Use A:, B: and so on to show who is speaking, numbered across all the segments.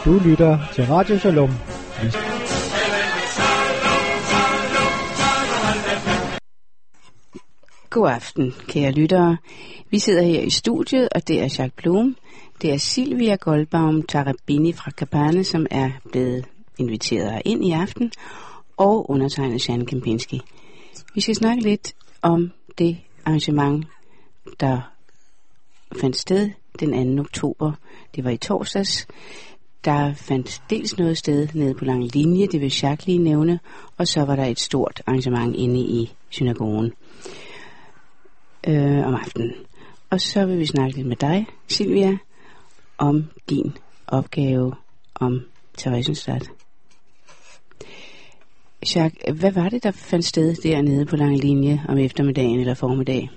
A: Du lytter til Radio Shalom.
B: God aften, kære lyttere. Vi sidder her i studiet, og det er Jacques Blum. Det er Silvia Goldbaum Tarabini fra Kabane, som er blevet inviteret ind i aften, og undertegnet Jan Kempinski. Vi skal snakke lidt om det arrangement, der fandt sted den 2. oktober. Det var i torsdags. Der fandt dels noget sted nede på Lang Linje, det vil Jacques lige nævne, og så var der et stort arrangement inde i synagogen om aftenen. Og så vil vi snakke lidt med dig, Silvia, om din opgave om Theresienstadt. Jacques, hvad var det, der fandt sted dernede på Lang Linje om eftermiddagen eller formiddag?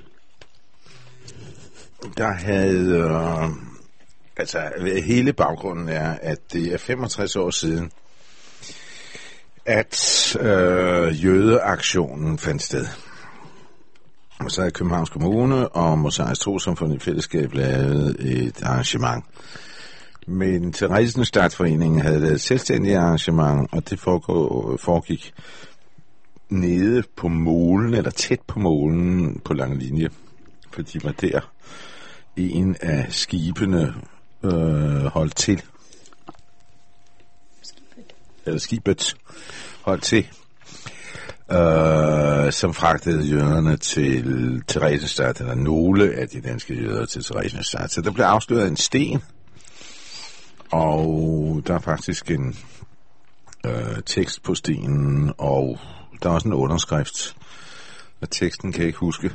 C: Der havde... hele baggrunden er, at det er 65 år siden, at jødeaktionen fandt sted. Og så havde Københavns Kommune og Mosaisk Trossamfund i fællesskab lavet et arrangement. Men Theresienstadtforeningen havde lavet et selvstændigt arrangement, og det foregik nede på molen, eller tæt på molen på Lang Linje. For de var der en af skibene holdt til. Skibet holdt til. Som fragtede jøderne til Theresienstadt, eller nogle af de danske jøder til Theresienstadt. Så der blev afsløret en sten, og der er faktisk en tekst på stenen, og der er også en underskrift, og teksten kan jeg ikke huske.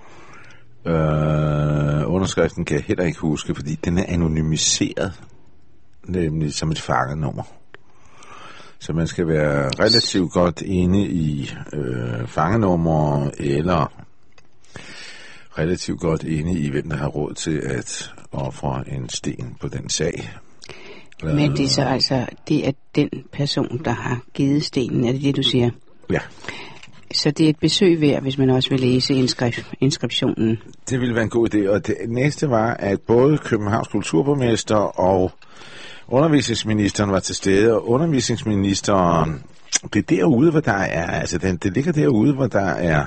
C: Underskriften kan jeg heller ikke huske, fordi den er anonymiseret, nemlig som et fangenummer. Så man skal være relativt godt inde i fangenummer, eller relativt godt inde i, hvem der har råd til at ofre en sten på den sag.
B: Men det er så altså, det er den person, der har givet stenen, er det det, du siger?
C: Ja.
B: Så det er et besøg værd, hvis man også vil læse inskriptionen.
C: Det ville være en god idé, og det næste var, at både Københavns kulturborgmester og undervisningsministeren var til stede, og undervisningsministeren, det er derude, hvor der er, altså det ligger derude, hvor der er,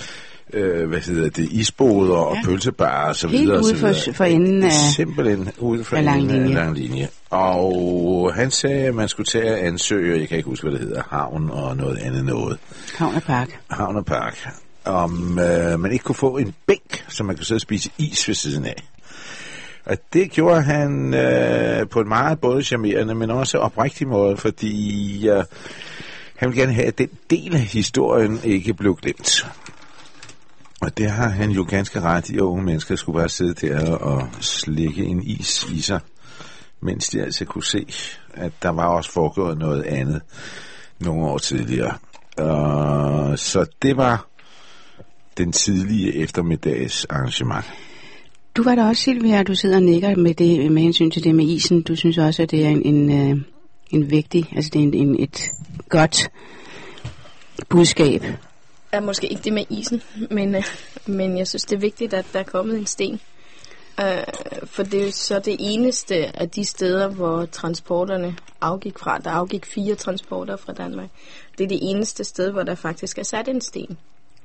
C: isboder og pølsebarer og så videre.
B: Helt ude for enden af...
C: Simpelthen ude for enden af Lang Linje. Og han sagde, at man skulle tage at ansøge, jeg kan ikke huske, hvad det hedder, havn og noget andet noget. Havn og Park. Om man ikke kunne få en bænk, som man kunne sidde og spise is ved siden af. Og det gjorde han på en meget både charmerende, men også oprigtig måde, fordi han ville gerne have, at den del af historien ikke blev glemt. Og det har han jo ganske ret i, at unge mennesker skulle bare sidde der og slikke en is i sig, mens de altså kunne se, at der var også foregået noget andet nogle år tidligere. Så det var den tidlige eftermiddags arrangement.
B: Du var der også, Silvia, du sidder og nikker med hensyn til det med isen. Du synes også, at det er en vigtig, altså det er et godt budskab.
D: Ja, måske ikke det med isen, men jeg synes, det er vigtigt, at der er kommet en sten. For det er jo så det eneste af de steder, hvor transporterne afgik fra. Der afgik 4 transporter fra Danmark. Det er det eneste sted, hvor der faktisk er sat en sten.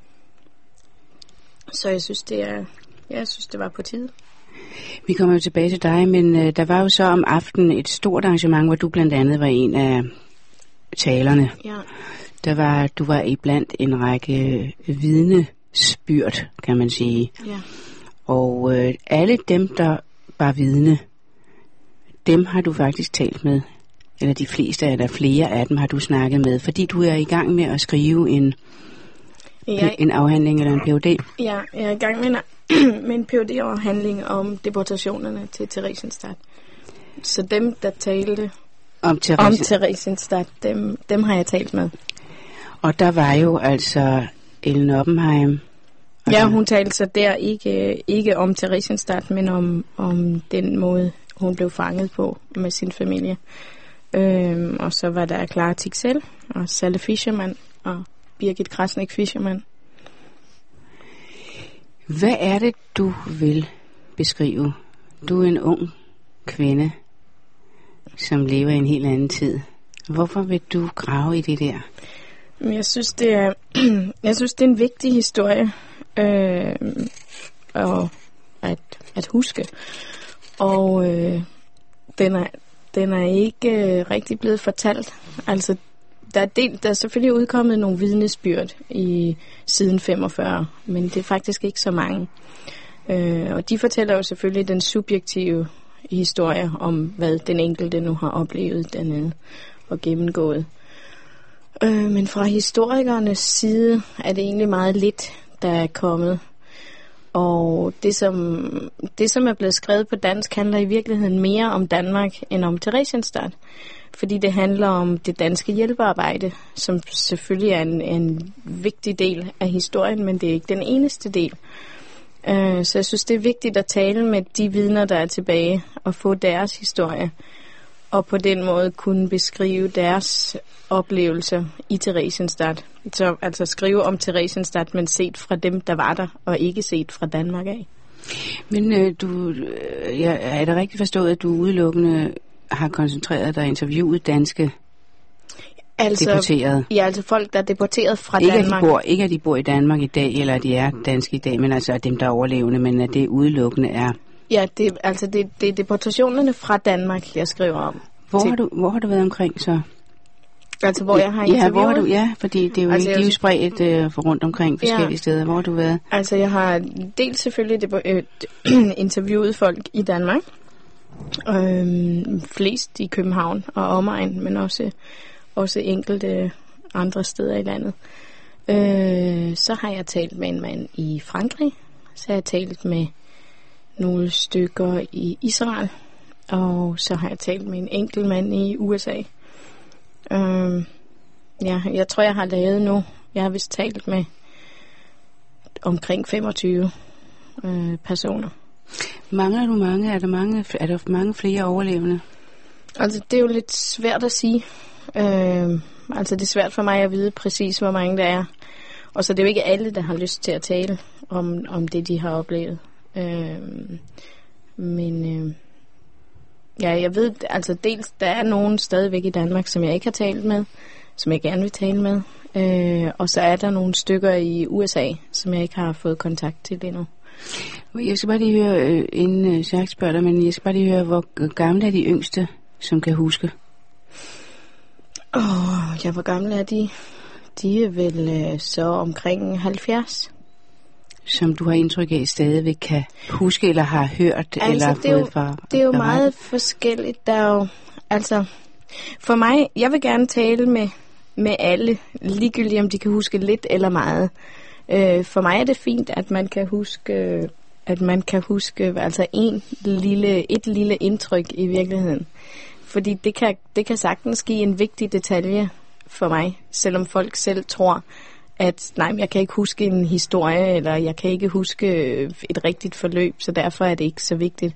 D: Så jeg synes, det var på tide.
B: Vi kommer jo tilbage til dig, men der var jo så om aftenen et stort arrangement, hvor du blandt andet var en af talerne.
D: Ja.
B: Du var iblandt en række vidnesbyrd, kan man sige.
D: Ja.
B: Og alle dem, der var vidne, dem har du faktisk talt med. Eller de fleste, eller flere af dem har du snakket med, fordi du er i gang med at skrive en afhandling eller en Ph.D.
D: Ja, jeg er i gang med en Ph.D.-afhandling om deportationerne til Theresienstadt. Så dem, der talte om Theresienstadt, dem har jeg talt med.
B: Og der var jo altså Ellen Oppenheim.
D: Ja, hun talte så der ikke om Theresienstadt, men om den måde, hun blev fanget på med sin familie. Og så var der Clara Tixell og Salle Fischermann og Birgit Krasnik-Fischermann.
B: Hvad er det, du vil beskrive? Du er en ung kvinde, som lever i en helt anden tid. Hvorfor vil du grave i det der?
D: Jeg synes, det er en vigtig historie at huske. Og den er ikke rigtig blevet fortalt. Altså, der er selvfølgelig udkommet nogle vidnesbyrd i siden 45, men det er faktisk ikke så mange. Og de fortæller jo selvfølgelig den subjektive historie om, hvad den enkelte nu har oplevet dernede og gennemgået. Men fra historikernes side er det egentlig meget lidt, der er kommet. Og det som er blevet skrevet på dansk, handler i virkeligheden mere om Danmark end om Theresienstadt. Fordi det handler om det danske hjælpearbejde, som selvfølgelig er en vigtig del af historien, men det er ikke den eneste del. Så jeg synes, det er vigtigt at tale med de vidner, der er tilbage, og få deres historie, og på den måde kunne beskrive deres oplevelser i Theresienstadt. Så altså skrive om Theresienstadt, men set fra dem, der var der, og ikke set fra Danmark af.
B: Men er det rigtigt forstået, at du udelukkende har koncentreret dig og interviewet danske deporterede?
D: Ja, altså folk, der er deporteret fra Danmark.
B: Ikke at de bor i Danmark i dag, eller at de er danske i dag, men altså dem, der er overlevende, men at det udelukkende er...
D: Ja, det er deportationerne fra Danmark, jeg skriver om.
B: Hvor har du været omkring så?
D: Altså, hvor jeg har interviewet?
B: Fordi det er jo, de er jo spredt rundt omkring forskellige steder. Hvor har du været?
D: Altså, jeg har dels selvfølgelig interviewet folk i Danmark. Flest i København og omegn, men også enkelte andre steder i landet. Så har jeg talt med en mand i Frankrig. Så har jeg talt med nogle stykker i Israel. Og så har jeg talt med en enkelt mand i USA. Jeg tror, jeg har lavet nu. Jeg har vist talt med omkring 25 personer.
B: Mangler du mange? Er der mange flere overlevende?
D: Altså, det er jo lidt svært at sige. Altså, det er svært for mig at vide præcis, hvor mange der er. Og så det er jo ikke alle, der har lyst til at tale om det, de har oplevet. Jeg ved, altså dels, der er nogen stadigvæk i Danmark, som jeg ikke har talt med, som jeg gerne vil tale med. Og så er der nogle stykker i USA, som jeg ikke har fået kontakt til endnu.
B: Jeg skal bare lige høre, inden Jacques spørger dig, men jeg skal bare lige høre, hvor gamle er de yngste, som kan huske?
D: Hvor gamle er de? De er vel så omkring 70.
B: Som du har indtryk af stadigvæk kan huske, eller har hørt, altså, eller fået fra...
D: Det er jo meget forskelligt. Der er jo, altså, for mig, jeg vil gerne tale med alle, ligegyldigt om de kan huske lidt eller meget. For mig er det fint, at man kan huske altså et lille indtryk i virkeligheden. Fordi det kan sagtens give en vigtig detalje for mig, selvom folk selv tror, at nej, jeg kan ikke huske en historie, eller jeg kan ikke huske et rigtigt forløb, så derfor er det ikke så vigtigt.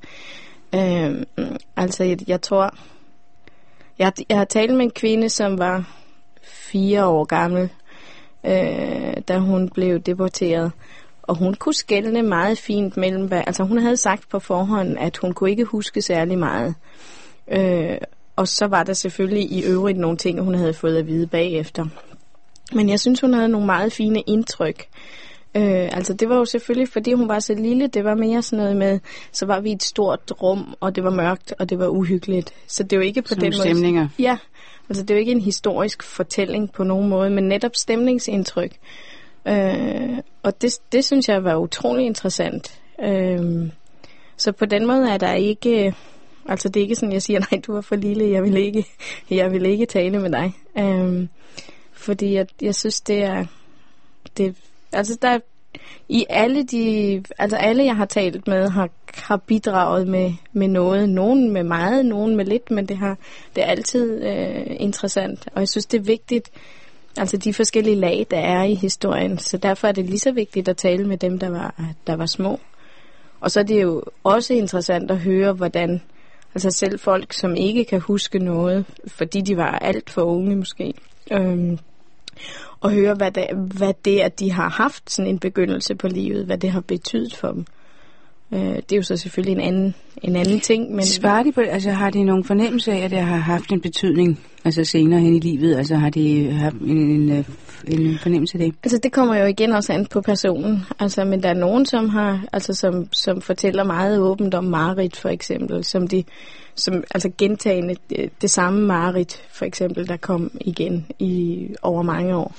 D: Jeg tror... Jeg har talt med en kvinde, som var 4 år gammel, da hun blev deporteret. Og hun kunne skelne meget fint mellem... Altså hun havde sagt på forhånd, at hun kunne ikke huske særlig meget. Og så var der selvfølgelig i øvrigt nogle ting, hun havde fået at vide bagefter. Men jeg synes, hun havde nogle meget fine indtryk. Det var jo selvfølgelig, fordi hun var så lille. Det var mere sådan noget med, så var vi i et stort rum, og det var mørkt, og det var uhyggeligt. Så det er jo ikke på den måde...
B: stemninger.
D: Ja, altså det er jo ikke en historisk fortælling på nogen måde, men netop stemningsindtryk. Og det synes jeg var utrolig interessant. Så på den måde er der ikke... Altså det er ikke sådan, jeg siger, nej, du var for lille, jeg vil ikke tale med dig. Fordi jeg synes, det er... Altså der i alle jeg har talt med har bidraget med noget. Nogen med meget, nogen med lidt, men det er altid interessant. Og jeg synes, det er vigtigt, altså de forskellige lag, der er i historien. Så derfor er det lige så vigtigt at tale med dem, der var små. Og så er det jo også interessant at høre, hvordan altså selv folk, som ikke kan huske noget, fordi de var alt for unge måske, og høre, hvad det at de har haft sådan en begyndelse på livet, hvad det har betydet for dem. Det er jo så selvfølgelig en anden ting. Men
B: svarer de på, altså har de nogen fornemmelse af, at det har haft en betydning, altså senere hen i livet? Altså har de haft en fornemmelse af det?
D: Altså det kommer jo igen også an på personen. Altså, men der er nogen, som har, altså som fortæller meget åbent om mareridt for eksempel, som altså gentagende det samme mareridt for eksempel, der kom igen over mange år.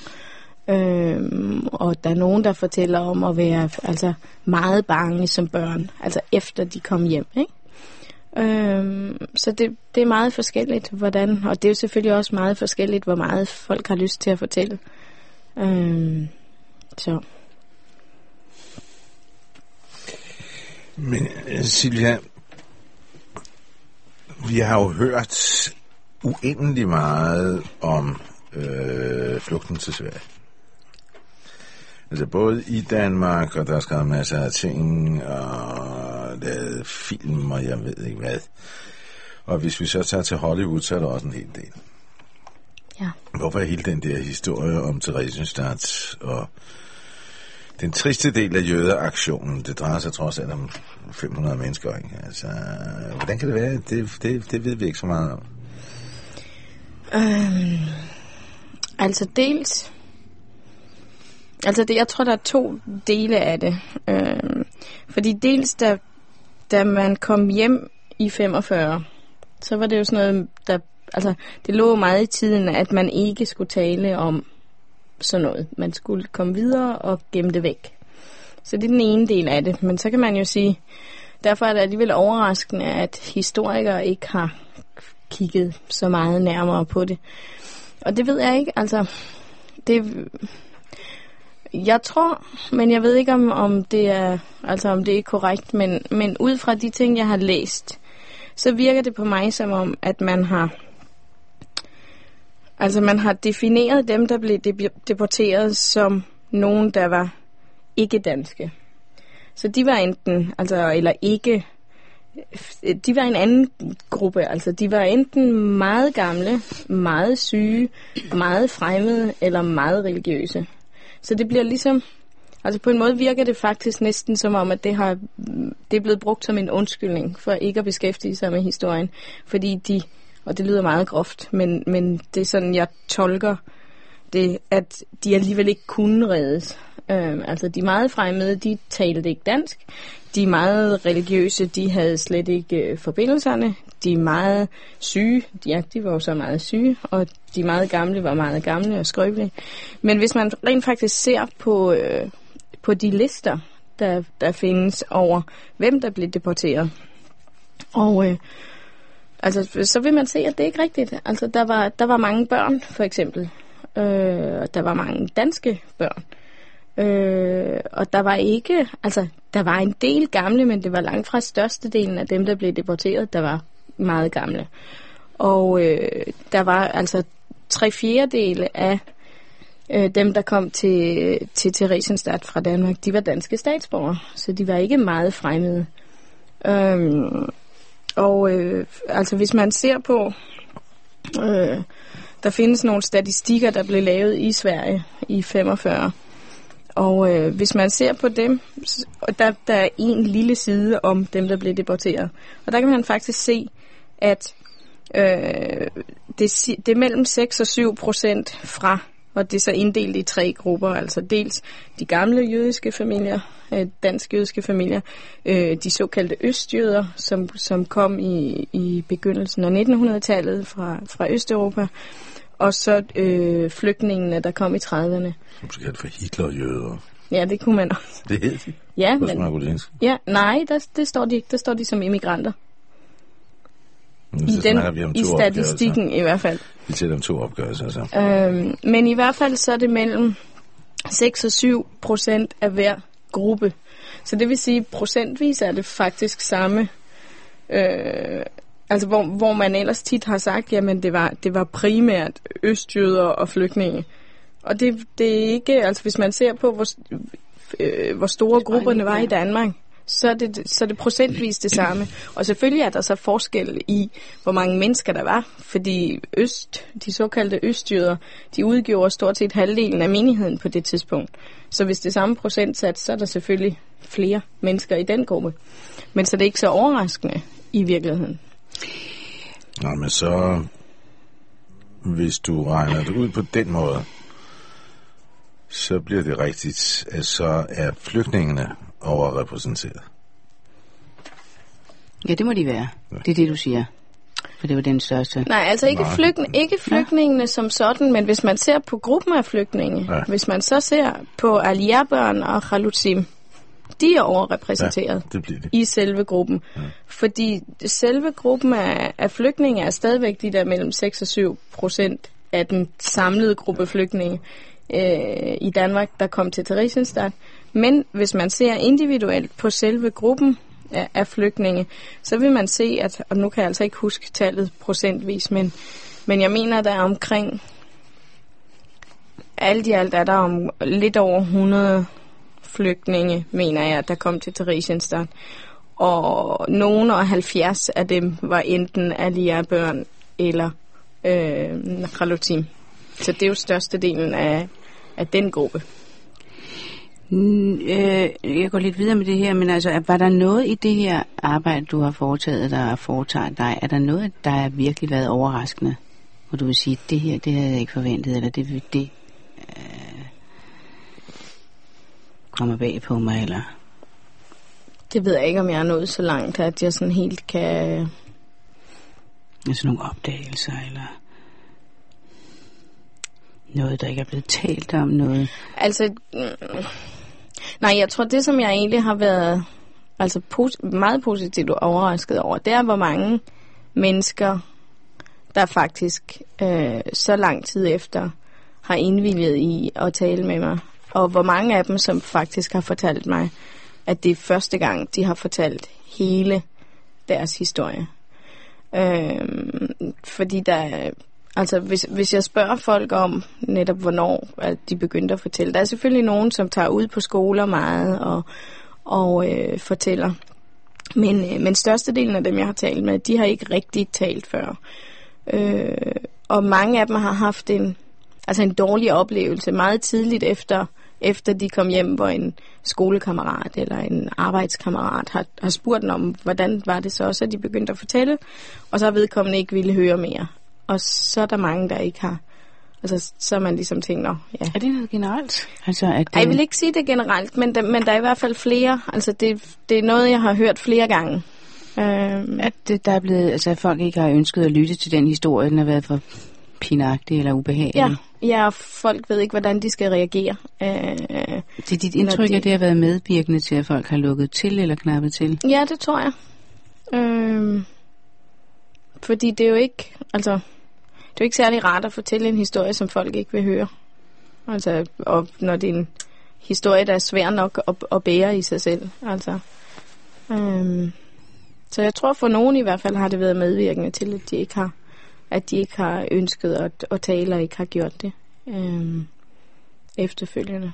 D: Og der er nogen, der fortæller om at være altså meget bange som børn, altså efter de kom hjem, ikke? Så det er meget forskelligt, hvordan, og det er jo selvfølgelig også meget forskelligt, hvor meget folk har lyst til at fortælle. Så.
C: Men Silvia, vi har jo hørt uendelig meget om flugten til Sverige. Altså både i Danmark, og der er skrevet masser af ting, og lavet film, og jeg ved ikke hvad. Og hvis vi så tager til Hollywood, så er der også en hel del.
D: Ja.
C: Hvorfor er hele den der historie om Theresienstadt og den triste del af jødeaktionen, det drejer sig trods alt om 500 mennesker, ikke? Altså, hvordan kan det være? Det ved vi ikke så meget om.
D: Altså dels... Altså jeg tror, der er 2 dele af det. Fordi dels, da man kom hjem i 45, så var det jo sådan noget, det lå meget i tiden, at man ikke skulle tale om sådan noget. Man skulle komme videre og gemme det væk. Så det er den ene del af det. Men så kan man jo sige, derfor er det alligevel overraskende, at historikere ikke har kigget så meget nærmere på det. Og det ved jeg ikke, altså... Jeg tror, men jeg ved ikke om det er, altså om det er korrekt, men ud fra de ting, jeg har læst, så virker det på mig som om, at man har defineret dem, der blev deporteret som nogen, der var ikke danske. Så de var enten, eller ikke, de var en anden gruppe, altså de var enten meget gamle, meget syge, meget fremmede eller meget religiøse. Så det bliver ligesom, altså på en måde virker det faktisk næsten som om, at det er blevet brugt som en undskyldning for ikke at beskæftige sig med historien. Fordi og det lyder meget groft, men det er sådan, jeg tolker det, at de alligevel ikke kunne reddes. Altså de meget fremmede, de talte ikke dansk. De meget religiøse, de havde slet ikke forbindelserne. De meget syge, de var jo så meget syge, og de meget gamle var meget gamle og skrøbelige. Men hvis man rent faktisk ser på de lister, der findes over, hvem der blev deporteret, og så vil man se, at det ikke er rigtigt. Altså der var mange børn, for eksempel. Der var mange danske børn. Og der var ikke, altså der var en del gamle, men det var langt fra størstedelen af dem, der blev deporteret, der var meget gamle. Og der var altså 3/4 af dem, der kom til Theresienstadt fra Danmark, de var danske statsborgere, så de var ikke meget fremmede. Altså hvis man ser på, der findes nogle statistikker, der blev lavet i Sverige i 45. Og hvis man ser på dem, der er en lille side om dem, der blev deporteret. Og der kan man faktisk se, at det er mellem 6 og 7% fra, og det er så inddelt i 3 grupper. Altså dels de gamle jødiske familier, dansk-jødiske familier, de såkaldte østjøder, som kom i begyndelsen af 1900-tallet fra Østeuropa, og så flygtningene, der kom i 30'erne.
C: Som så kaldt for Hitlerjøder.
D: Ja, det kunne man også.
C: Det hed de?
D: Ja,
C: men...
D: det står de ikke. Der står de som immigranter.
C: I
D: statistikken i hvert fald.
C: Vi tæller om 2 opgørelser, så.
D: Men i hvert fald så er det mellem 6 og 7% af hver gruppe. Så det vil sige, procentvis er det faktisk samme. Altså hvor man ellers tit har sagt, jamen det var primært østjøder og flygtninge. Og det er ikke, altså hvis man ser på, hvor store grupperne var i Danmark, så er det procentvis det samme. Og selvfølgelig er der så forskel i, hvor mange mennesker der var, fordi de såkaldte østjøder, de udgjorde stort set halvdelen af menigheden på det tidspunkt. Så hvis det er samme procentsats, så er der selvfølgelig flere mennesker i den gruppe. Men så er det ikke så overraskende i virkeligheden.
C: Nå, men så, hvis du regner det ud på den måde, så bliver det rigtigt, at så er flygtningene overrepræsenteret.
B: Ja, det må de være. Ja. Det er det, du siger. For det var den største.
D: Nej, altså ikke flygtningene som sådan, men hvis man ser på gruppen af flygtninge, hvis man så ser på Aliyah-børn og Chalutzim, de er overrepræsenteret i selve gruppen. Ja. Fordi selve gruppen af flygtninge er stadigvæk de der mellem 6 og 7% af den samlede gruppe flygtninge i Danmark, der kom til Theresienstadt. Men hvis man ser individuelt på selve gruppen af flygtninge, så vil man se, at, og nu kan jeg altså ikke huske tallet procentvis, men jeg mener, der er omkring, alt i alt er der om lidt over 100 flygtninge, mener jeg, der kom til Theresienstadt. Og nogen og 70 af dem var enten Aliyah-børn eller Chalutzim. Så det er jo størstedelen af den gruppe.
B: Jeg går lidt videre med det her, men altså, var der noget i det her arbejde, du har foretaget, der foretager dig? Er der noget, der har virkelig været overraskende? Hvor du vil sige, det her, det havde jeg ikke forventet, eller det kommer bag på mig, eller?
D: Det ved jeg ikke, om jeg er nået så langt, at jeg sådan helt kan...
B: Altså nogle opdagelser, eller noget, der ikke er blevet talt om, noget?
D: Altså, nej, jeg tror, det som jeg egentlig har været meget positivt overrasket over, det er, hvor mange mennesker, der faktisk så lang tid efter har indvilget i at tale med mig. Og hvor mange af dem, som faktisk har fortalt mig, at det er første gang, de har fortalt hele deres historie. Fordi der, altså hvis jeg spørger folk om netop, hvornår at de begyndte at fortælle, der er selvfølgelig nogen, som tager ud på skoler meget og fortæller. Men størstedelen af dem, jeg har talt med, de har ikke rigtig talt før. Og mange af dem har haft en dårlig oplevelse meget tidligt efter de kom hjem, hvor en skolekammerat eller en arbejdskammerat har spurgt dem om, hvordan var det så de begyndte at fortælle, og så har vedkommende ikke ville høre mere. Og så er der mange, der ikke har. Altså, så er man ligesom tænkt, ja. Er
B: det noget generelt? Altså,
D: jeg vil ikke sige det generelt, men der er i hvert fald flere. Altså, det er noget, jeg har hørt flere gange.
B: At der er blevet, altså, at folk ikke har ønsket at lytte til den historie, den har været for pinagtig eller ubehagelig.
D: Ja, folk ved ikke, hvordan de skal reagere.
B: Det er dit indtryk, at det har været medvirkende til, at folk har lukket til eller knappet til?
D: Ja, det tror jeg. Fordi det er jo ikke, det er jo ikke særlig rart at fortælle en historie, som folk ikke vil høre. Altså, og når det er en historie, der er svær nok at bære i sig selv. Altså, så jeg tror, for nogen i hvert fald har det været medvirkende til, at de ikke har ønsket at tale og ikke har gjort det efterfølgende.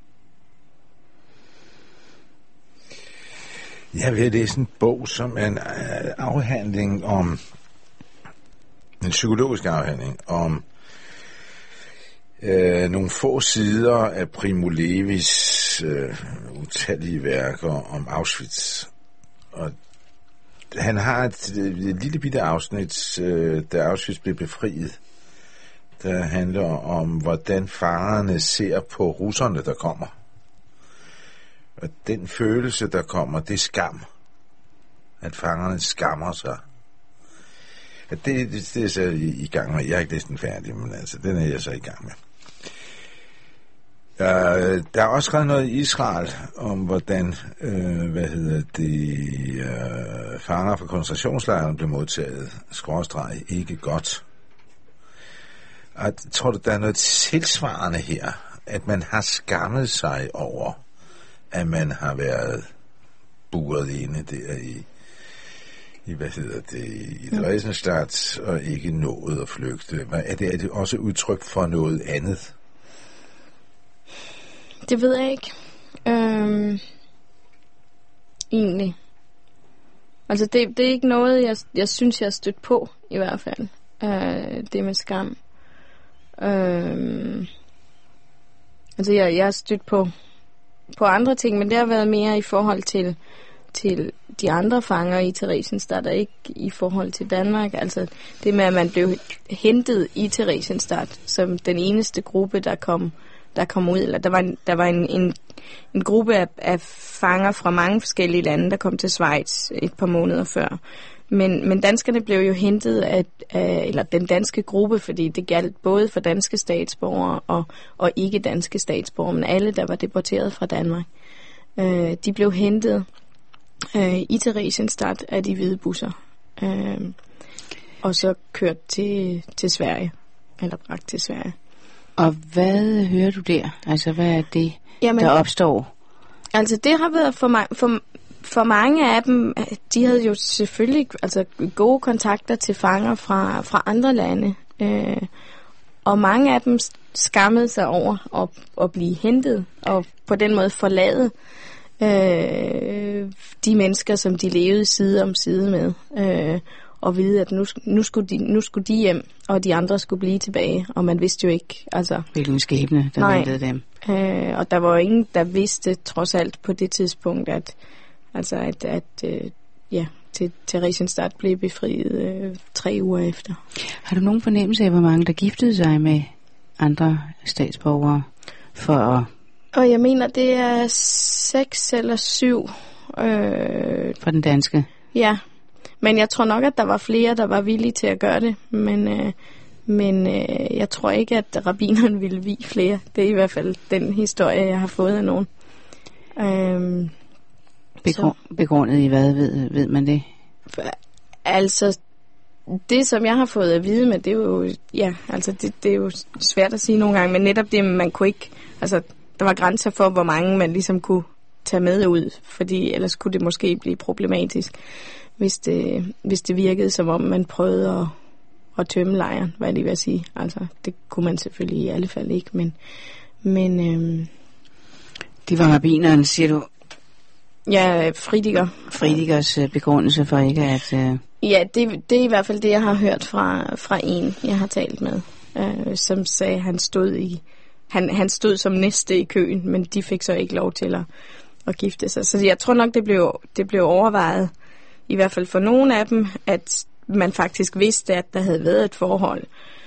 C: Jeg vil læse en bog, som er en afhandling om, en psykologisk afhandling om nogle få sider af Primo Levis utallige værker om Auschwitz. Og han har et lille bitte afsnit, da Auschwitz blev befriet, der handler om, hvordan fangerne ser på russerne, der kommer. Og den følelse, der kommer, det er skam. At fangerne skammer sig. At det er så i gang med. Jeg har ikke læst den færdig, men altså, den er jeg så i gang med. Der er også skrevet noget i Israel om, hvordan fanger fra koncentrationslejren blev modtaget, / ikke godt. Og tror du, der er noget tilsvarende her, at man har skammet sig over, at man har været buret inde der i Theresienstadt og ikke nået at flygte? Er det også udtryk for noget andet?
D: Det ved jeg ikke. egentlig. Altså det er ikke noget, jeg synes, jeg har stødt på, i hvert fald. Det med skam. Altså jeg har stødt på andre ting, men det har været mere i forhold til de andre fanger i Theresienstadt, og ikke i forhold til Danmark. Altså det med, at man blev hentet i Theresienstadt som den eneste gruppe, der kom ud. Eller der var en gruppe af fanger fra mange forskellige lande, der kom til Schweiz et par måneder før. Men danskerne blev jo hentet eller den danske gruppe, fordi det galt både for danske statsborgere og ikke danske statsborgere, men alle, der var deporteret fra Danmark. De blev hentet i Theresienstadt af de hvide busser, og så kørt til Sverige, eller bragt til Sverige.
B: Og hvad hører du der? Altså, hvad er det, der opstår?
D: Altså, det har været for mange af dem, de havde jo selvfølgelig gode kontakter til fanger fra andre lande. Og mange af dem skammede sig over at blive hentet, og på den måde forlade de mennesker, som de levede side om side med. Og vide, at nu skulle de hjem, og de andre skulle blive tilbage. Og man vidste jo ikke,
B: hvilken skæbne, der ventede dem.
D: Og der var jo ingen, der vidste trods alt på det tidspunkt, at Theresienstadt blev befriet 3 uger efter.
B: Har du nogen fornemmelse af, hvor mange der giftede sig med andre statsborgere
D: Og jeg mener, det er 6 eller 7.
B: For den danske?
D: Ja. Men jeg tror nok, at der var flere, der var villige til at gøre det. Men jeg tror ikke, at rabbineren ville vie flere. Det er i hvert fald den historie, jeg har fået af nogen.
B: Begrundet i hvad, ved man det?
D: Altså, det som jeg har fået at vide med, det er jo, det er jo svært at sige nogle gange, men netop det, man kunne ikke, der var grænser for, hvor mange man ligesom kunne tage med ud, fordi ellers kunne det måske blive problematisk, hvis det virkede som om, man prøvede at tømme lejren, hvad jeg lige vil sige. Altså, det kunne man selvfølgelig i alle fald ikke, men
B: det var rabbineren, siger du?
D: Ja, Friediger.
B: Friedikers begrundelse for ikke at...
D: Ja, det er i hvert fald det, jeg har hørt fra en, jeg har talt med, som sagde, han stod som næste i køen, men de fik så ikke lov til at gifte sig. Så jeg tror nok, det blev overvejet, i hvert fald for nogle af dem, at man faktisk vidste, at der havde været et forhold.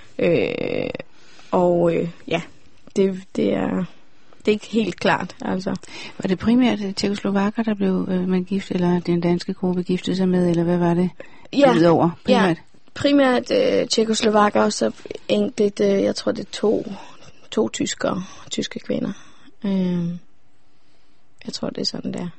D: Det er ikke helt klart, altså.
B: Var det primært tjekkoslovakker, der blev man gift, eller den danske gruppe giftede sig med, eller hvad var det?
D: Ja, primært tjekkoslovakker, og så enkelt, jeg tror det er to tyske kvinder. Jeg tror, det er sådan der.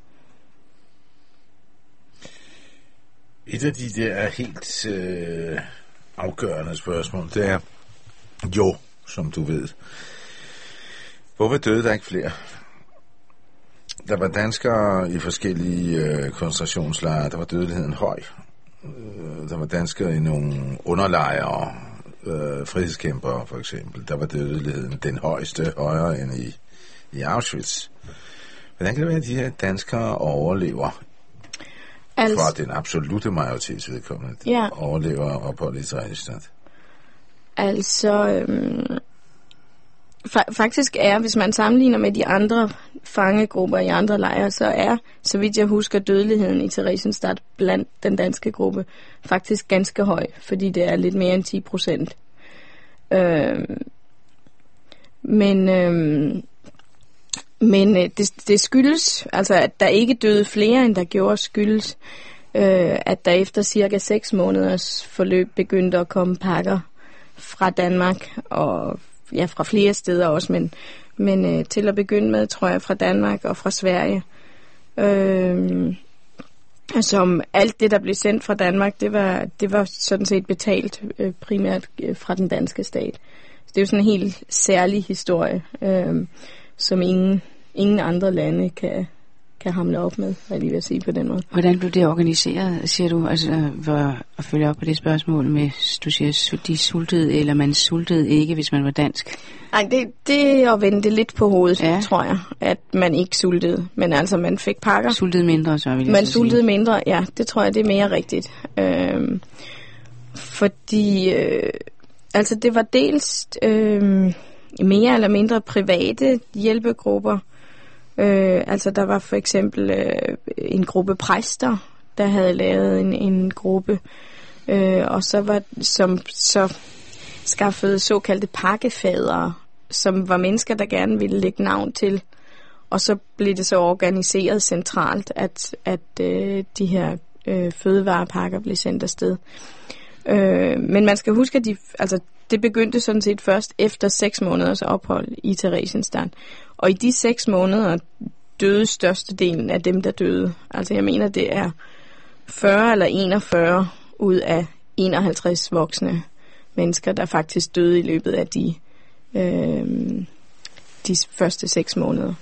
C: Et af de der helt afgørende spørgsmål, det er jo, som du ved, hvorfor døde der ikke flere? Der var danskere i forskellige koncentrationslejre, der var dødeligheden høj. Der var danskere i nogle underlejre, frihedskæmpere for eksempel. Der var dødeligheden den højeste, højere end i Auschwitz. Hvordan kan det være, at de her danskere overlever? For den absolute majoritets vedkommende overlever ophold i Theresienstadt?
D: Faktisk hvis man sammenligner med de andre fangegrupper i andre lejre, så er, så vidt jeg husker, dødeligheden i Theresienstadt blandt den danske gruppe faktisk ganske høj, fordi det er lidt mere end 10%. Men det skyldes, at der ikke døde flere, end der gjorde, skyldes, at der efter cirka 6 måneders forløb begyndte at komme pakker fra Danmark, og fra flere steder også, men til at begynde med, tror jeg, fra Danmark og fra Sverige. Som alt det, der blev sendt fra Danmark, det var sådan set betalt primært fra den danske stat. Så det er jo sådan en helt særlig historie, som ingen andre lande kan hamle op med, hvad jeg lige vil sige på den måde.
B: Hvordan blev det organiseret, siger du, altså for at følge op på det spørgsmål med, du siger, de sultede, eller man sultede ikke, hvis man var dansk?
D: Nej, det er at vende det lidt på hovedet, tror jeg, at man ikke sultede, men altså man fik pakker.
B: Sultede mindre, så vil jeg
D: Man sultede sige. Mindre, ja, det tror jeg, det er mere rigtigt. Fordi, altså det var dels mere eller mindre private hjælpegrupper. Altså der var for eksempel en gruppe præster, der havde lavet en gruppe, og så var som så skaffede såkaldte pakkefadere, som var mennesker, der gerne ville lægge navn til, og så blev det så organiseret centralt, at de her fødevarepakker blev sendt afsted. Men man skal huske, at det begyndte sådan set først efter 6 måneders ophold i Theresienstadt. Og i de 6 måneder døde størstedelen af dem, der døde. Altså jeg mener, det er 40 eller 41 ud af 51 voksne mennesker, der faktisk døde i løbet af de første 6 måneder.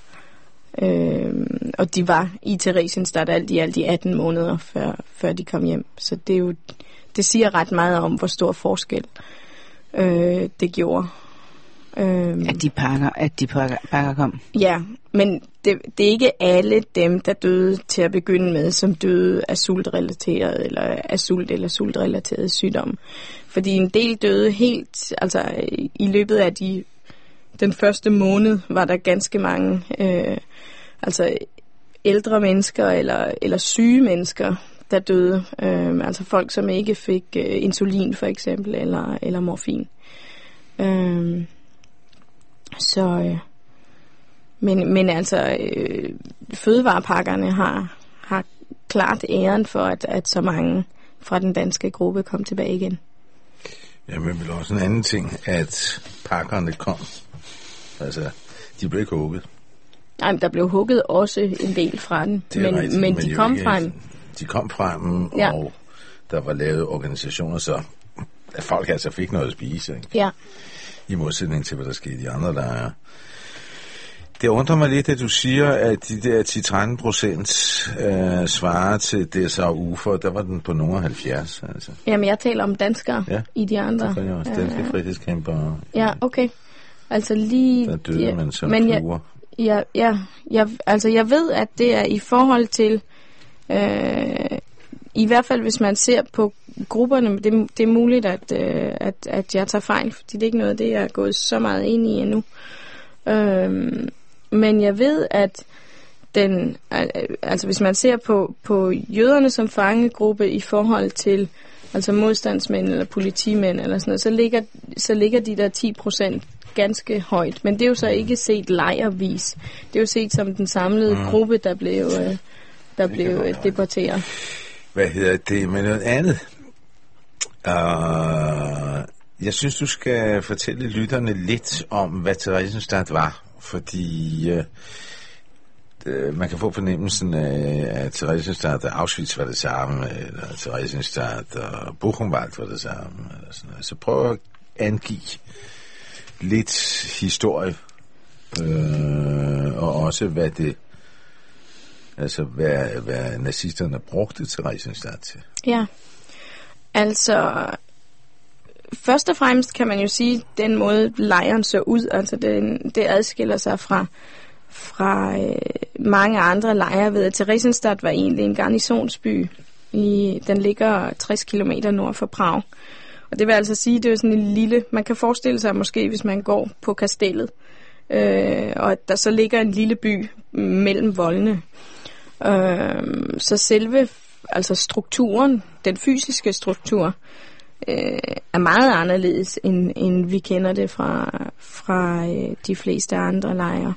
D: Og de var i Theresienstadt alt i 18 måneder, før de kom hjem. Så det siger ret meget om, hvor stor forskel det gjorde.
B: At de pakker kom.
D: Ja, men det er ikke alle dem, der døde til at begynde med, som døde af sultrelateret eller sultrelateret sygdom. Fordi en del døde helt, altså i løbet af den første måned var der ganske mange altså ældre mennesker eller syge mennesker, der døde. Altså folk, som ikke fik insulin for eksempel, eller morfin. Men altså fødevarepakkerne har klart æren for, at så mange fra den danske gruppe kom tilbage igen.
C: Ja, men vel også en anden ting, at pakkerne kom. Altså, de blev ikke hugget.
D: Nej, der blev hugget også en del fra den, men de kom frem.
C: De kom frem, ja. Og der var lavet organisationer, så at folk altså fik noget at spise. Ikke?
D: Ja.
C: I modsætning til, hvad der skete i andre lejre. Det undrer mig lidt, at du siger, at de der 10-13% svarer til DSAU, for der var den på nogle 70. Altså.
D: Jamen, jeg taler om danskere i de andre.
C: Det er også danske frihedskæmpere.
D: Ja, okay. Altså lige...
C: Der døde man som fluer.
D: Jeg ved, at det er i forhold til... I hvert fald, hvis man ser på grupperne, det er muligt, at jeg tager fejl, fordi det er ikke noget, det jeg er gået så meget ind i endnu. Men jeg ved, at hvis man ser på jøderne som fangegruppe i forhold til altså modstandsmænd eller politimænd eller sådan noget, så ligger de der 10% ganske højt. Men det er jo så ikke set lejrvis. Det er jo set som den samlede gruppe, der blev deporteret.
C: Hvad hedder det med noget andet? Jeg synes, du skal fortælle lytterne lidt om, hvad Theresienstadt var. Fordi man kan få fornemmelsen af, at Theresienstadt og Auschwitz var det samme, eller Theresienstadt og Buchenwald var det samme. Eller sådan noget. Så prøv at angive lidt historie, og også hvad det... Altså, hvad nazisterne brugte Theresienstadt til?
D: Ja, altså... Først og fremmest kan man jo sige, den måde lejren så ud, altså det adskiller sig fra mange andre lejre ved, at Theresienstadt var egentlig en garnisonsby. Den ligger 60 kilometer nord for Prag. Og det vil altså sige, det er sådan en lille... Man kan forestille sig måske, hvis man går på kastellet, og at der så ligger en lille by mellem voldene. Så selve altså strukturen, den fysiske struktur, er meget anderledes, end vi kender det fra de fleste andre lejre.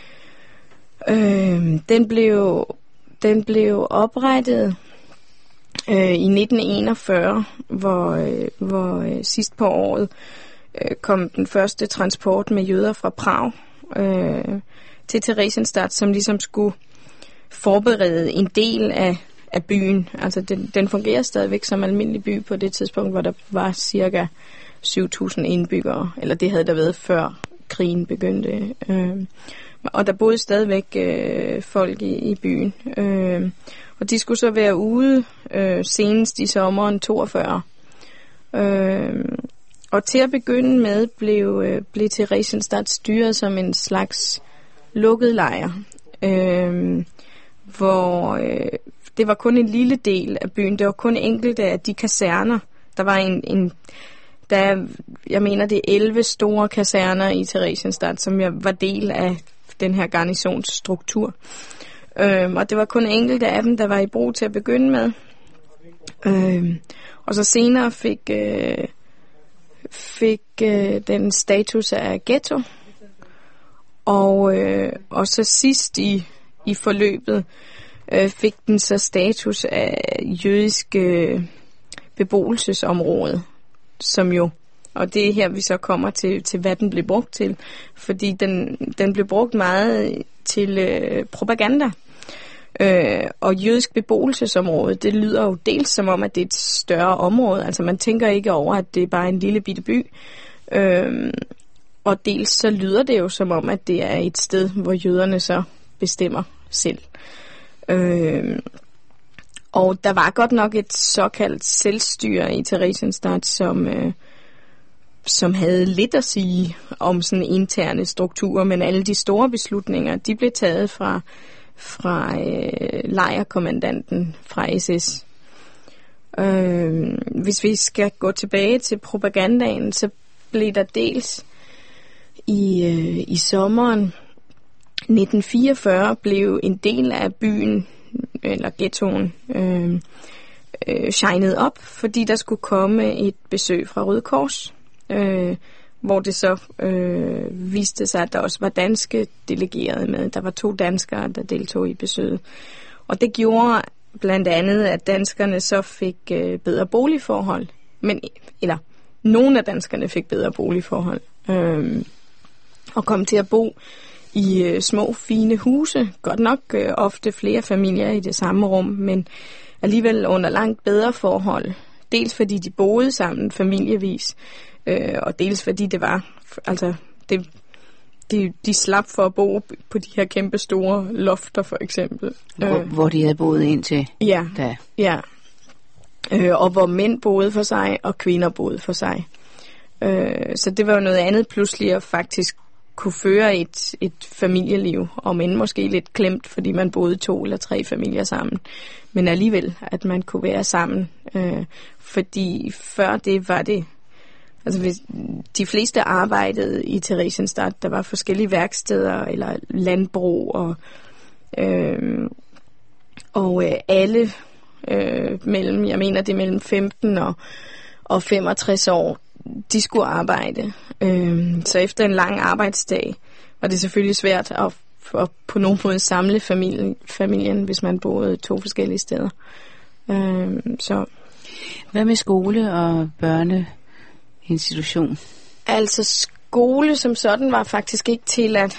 D: Den blev oprettet i 1941, hvor sidst på året kom den første transport med jøder fra Prag til Theresienstadt, som ligesom skulle forberede en del af byen. Altså den fungerer stadigvæk som almindelig by på det tidspunkt, hvor der var cirka 7.000 indbyggere, eller det havde der været før krigen begyndte. Og der boede stadigvæk folk i byen. Og de skulle så være ude senest i sommeren 42. Og til at begynde med blev Theresienstadt styret som en slags lukket lejr, hvor det var kun en lille del af byen. Det var kun enkelte af de kaserner. Der var jeg mener det er 11 store kaserner i Theresienstadt, som var del af den her garnisonsstruktur. Og det var kun enkelte af dem, der var i brug til at begynde med. Og så senere fik den status af ghetto. Og så sidst i forløbet fik den så status af jødisk beboelsesområde, som jo, og det er her vi så kommer til hvad den blev brugt til, fordi den blev brugt meget til propaganda. Og jødisk beboelsesområde, det lyder jo dels som om, at det er et større område, altså man tænker ikke over, at det er bare en lille bitte by, og dels så lyder det jo som om, at det er et sted, hvor jøderne så bestemmer selv. Og der var godt nok et såkaldt selvstyre i Theresienstadt, som havde lidt at sige om sådan interne strukturer, men alle de store beslutninger, de blev taget fra lejrkommandanten fra SS. Hvis vi skal gå tilbage til propagandaen, så blev der dels i sommeren 1944 blev en del af byen, eller ghettoen, shined op, fordi der skulle komme et besøg fra Røde Kors, hvor det så viste sig, at der også var danske delegerede med. Der var 2 danskere, der deltog i besøget. Og det gjorde blandt andet, at danskerne så fik bedre boligforhold. Eller nogle af danskerne fik bedre boligforhold. Og kom til at bo i små, fine huse. Godt nok ofte flere familier i det samme rum, men alligevel under langt bedre forhold. Dels fordi de boede sammen familievis, og dels fordi det var, altså de slap for at bo på de her kæmpe store lofter for eksempel.
B: Hvor de havde boet indtil da.
D: Ja. Og hvor mænd boede for sig, og kvinder boede for sig. Så det var jo noget andet pludselig at faktisk kunne føre et familieliv, om end måske lidt klemt, fordi man boede 2 eller 3 familier sammen. Men alligevel, at man kunne være sammen. Fordi før det var det, altså hvis de fleste arbejdede i Theresienstadt, der var forskellige værksteder eller landbrug, og alle mellem, jeg mener det er mellem 15 og 65 år, de skulle arbejde. Så efter en lang arbejdsdag var det selvfølgelig svært at på nogen måde samle familien, hvis man boede 2 forskellige steder. Så.
B: Hvad med skole og børneinstitution?
D: Altså skole som sådan var faktisk ikke tilladt.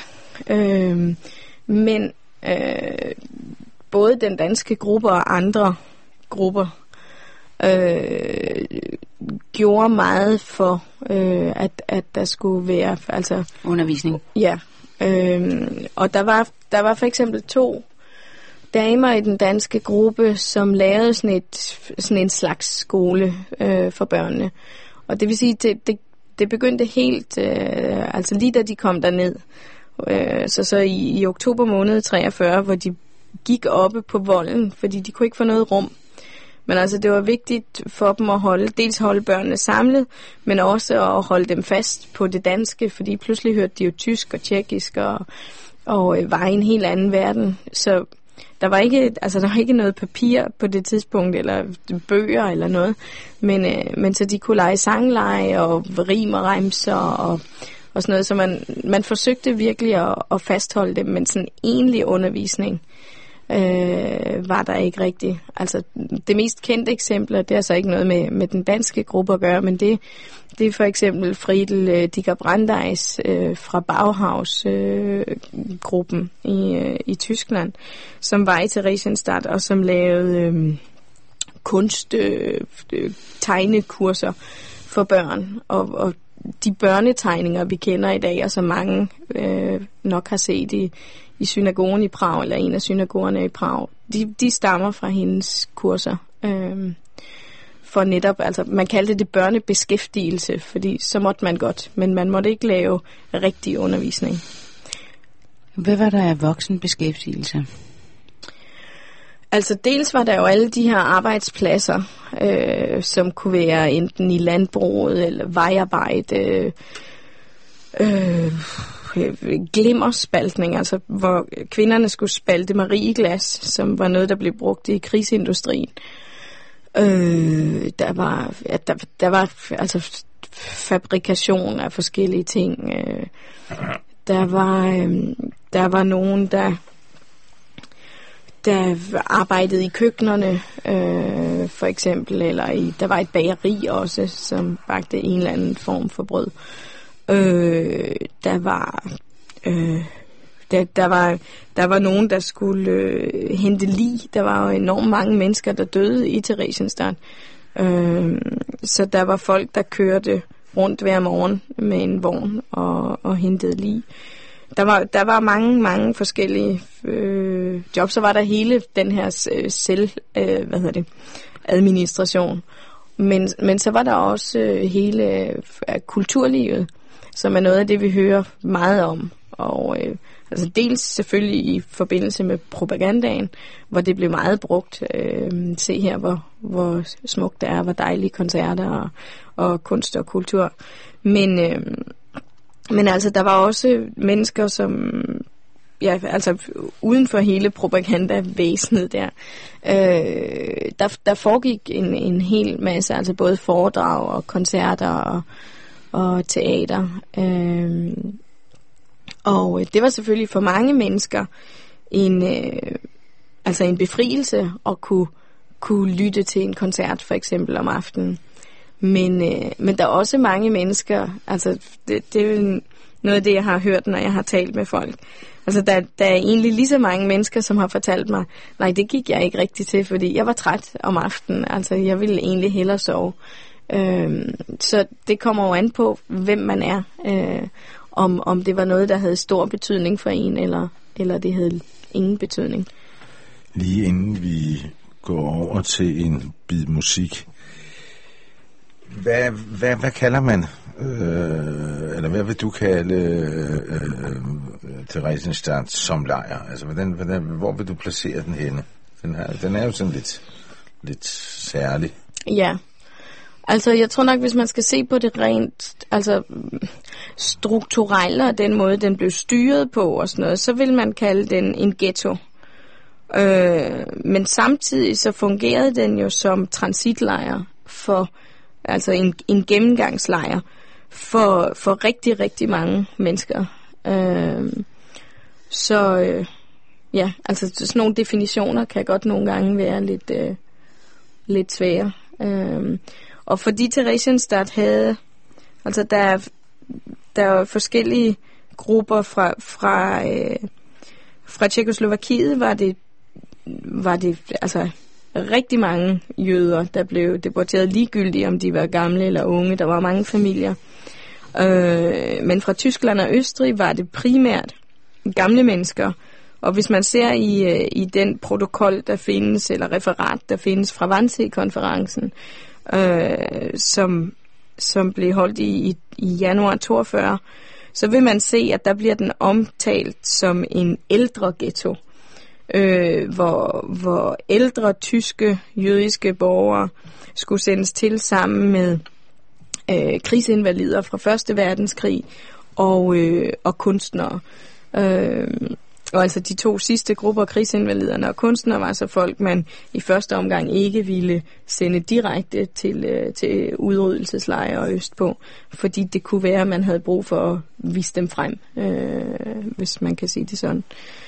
D: Men både den danske gruppe og andre grupper gjorde meget for, at der skulle være altså
B: undervisning.
D: Ja, og der var for eksempel 2 damer i den danske gruppe, som lavede sådan en slags skole for børnene. Og det vil sige, det begyndte helt, altså lige da de kom derned. Så i oktober måned 43, hvor de gik oppe på volden, fordi de kunne ikke få noget rum. Men altså, det var vigtigt for dem at holde børnene samlet, men også at holde dem fast på det danske, fordi pludselig hørte de jo tysk og tjekkisk og var i en helt anden verden. Så der var ikke noget papir på det tidspunkt, eller bøger eller noget, men så de kunne lege sangleje og rim og remser og sådan noget, så man forsøgte virkelig at fastholde dem, men sådan egentlig undervisning var der ikke rigtigt. Altså det mest kendte eksempel, det er så ikke noget med den danske gruppe at gøre, men det er for eksempel Friedel Dicker Brandeis fra Bauhaus gruppen i Tyskland, som var i Theresienstadt og som lavede tegnekurser for børn, og de børnetegninger, vi kender i dag, og som mange nok har set i synagogen i Prag, eller en af synagogerne i Prag, de stammer fra hendes kurser. For netop, altså man kaldte det børnebeskæftigelse, fordi så måtte man godt, men man måtte ikke lave rigtig undervisning.
B: Hvad var der af voksenbeskæftigelse?
D: Altså dels var der jo alle de her arbejdspladser, som kunne være enten i landbruget eller vejarbejde, glimmerspaltning, altså hvor kvinderne skulle spalte marieglas, som var noget, der blev brugt i krigsindustrien. Der var altså fabrikation af forskellige ting. Der var nogen, der arbejdede i køkkenerne, for eksempel, eller der var et bageri også, som bagte en eller anden form for brød. Der var nogen, der skulle hente lig. Der var jo enormt mange mennesker, der døde i Theresienstadt. Så der var folk, der kørte rundt hver morgen med en vogn og hentede lig. Der var mange forskellige jobs. Så var der hele den her administration. Men så var der også hele kulturlivet, som er noget af det, vi hører meget om. Og altså dels selvfølgelig i forbindelse med propagandaen, hvor det blev meget brugt. Se her, hvor smukt det er, hvor dejlige koncerter og kunst og kultur. Men altså, der var også mennesker, som altså uden for hele propagandavæsenet der foregik en hel masse, altså både foredrag og koncerter og teater. Og det var selvfølgelig for mange mennesker en befrielse at kunne lytte til en koncert for eksempel om aftenen. Men der er også mange mennesker, altså det er jo noget af det, jeg har hørt, når jeg har talt med folk. Altså der er egentlig lige så mange mennesker, som har fortalt mig, nej, det gik jeg ikke rigtig til, fordi jeg var træt om aftenen. Altså jeg ville egentlig hellere sove. Så det kommer jo an på, hvem man er. Om det var noget, der havde stor betydning for en, eller det havde ingen betydning.
C: Lige inden vi går over til en bid musik, hvad kalder man, eller hvad vil du kalde Theresienstadt som lejr? Altså, hvor vil du placere den henne? Den er jo sådan lidt særlig.
D: Ja, altså jeg tror nok, hvis man skal se på det rent altså strukturelle og den måde, den blev styret på og sådan noget, så vil man kalde den en ghetto. Men samtidig så fungerede den jo som transitlejr for altså en gennemgangslejr for rigtig, rigtig mange mennesker. Ja, altså sådan nogle definitioner kan godt nogle gange være lidt svære. Og fordi Theresienstadt havde, altså der er forskellige grupper fra Tjekkoslovakiet var det altså rigtig mange jøder, der blev deporteret ligegyldigt, om de var gamle eller unge. Der var mange familier. Men fra Tyskland og Østrig var det primært gamle mennesker. Og hvis man ser i den protokol, der findes, eller referat, der findes fra Wannsee-konferencen, som blev holdt i januar 42, så vil man se, at der bliver den omtalt som en ældre ghetto. Hvor ældre tyske jødiske borgere skulle sendes til sammen med krigsinvalider fra Første Verdenskrig og kunstnere. Og altså de to sidste grupper, krigsinvaliderne og kunstnere, var så folk, man i første omgang ikke ville sende direkte til udryddelseslejre østpå, fordi det kunne være, at man havde brug for at vise dem frem, hvis man kan sige det sådan.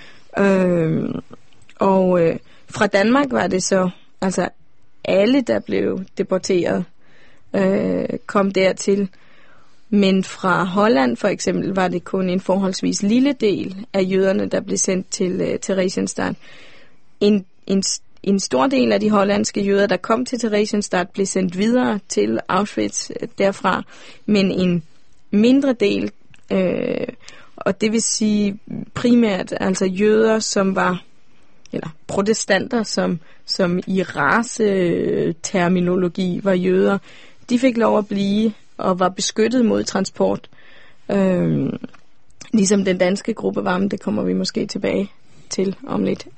D: Fra Danmark var det så, altså alle, der blev deporteret, kom dertil. Men fra Holland for eksempel var det kun en forholdsvis lille del af jøderne, der blev sendt til Theresienstadt. En en stor del af de hollandske jøder, der kom til Theresienstadt, blev sendt videre til Auschwitz derfra, men en mindre del, og det vil sige primært altså jøder, som var, eller protestanter, som i raceterminologi var jøder, de fik lov at blive og var beskyttet mod transport. Ligesom den danske gruppe var, men det kommer vi måske tilbage til om lidt.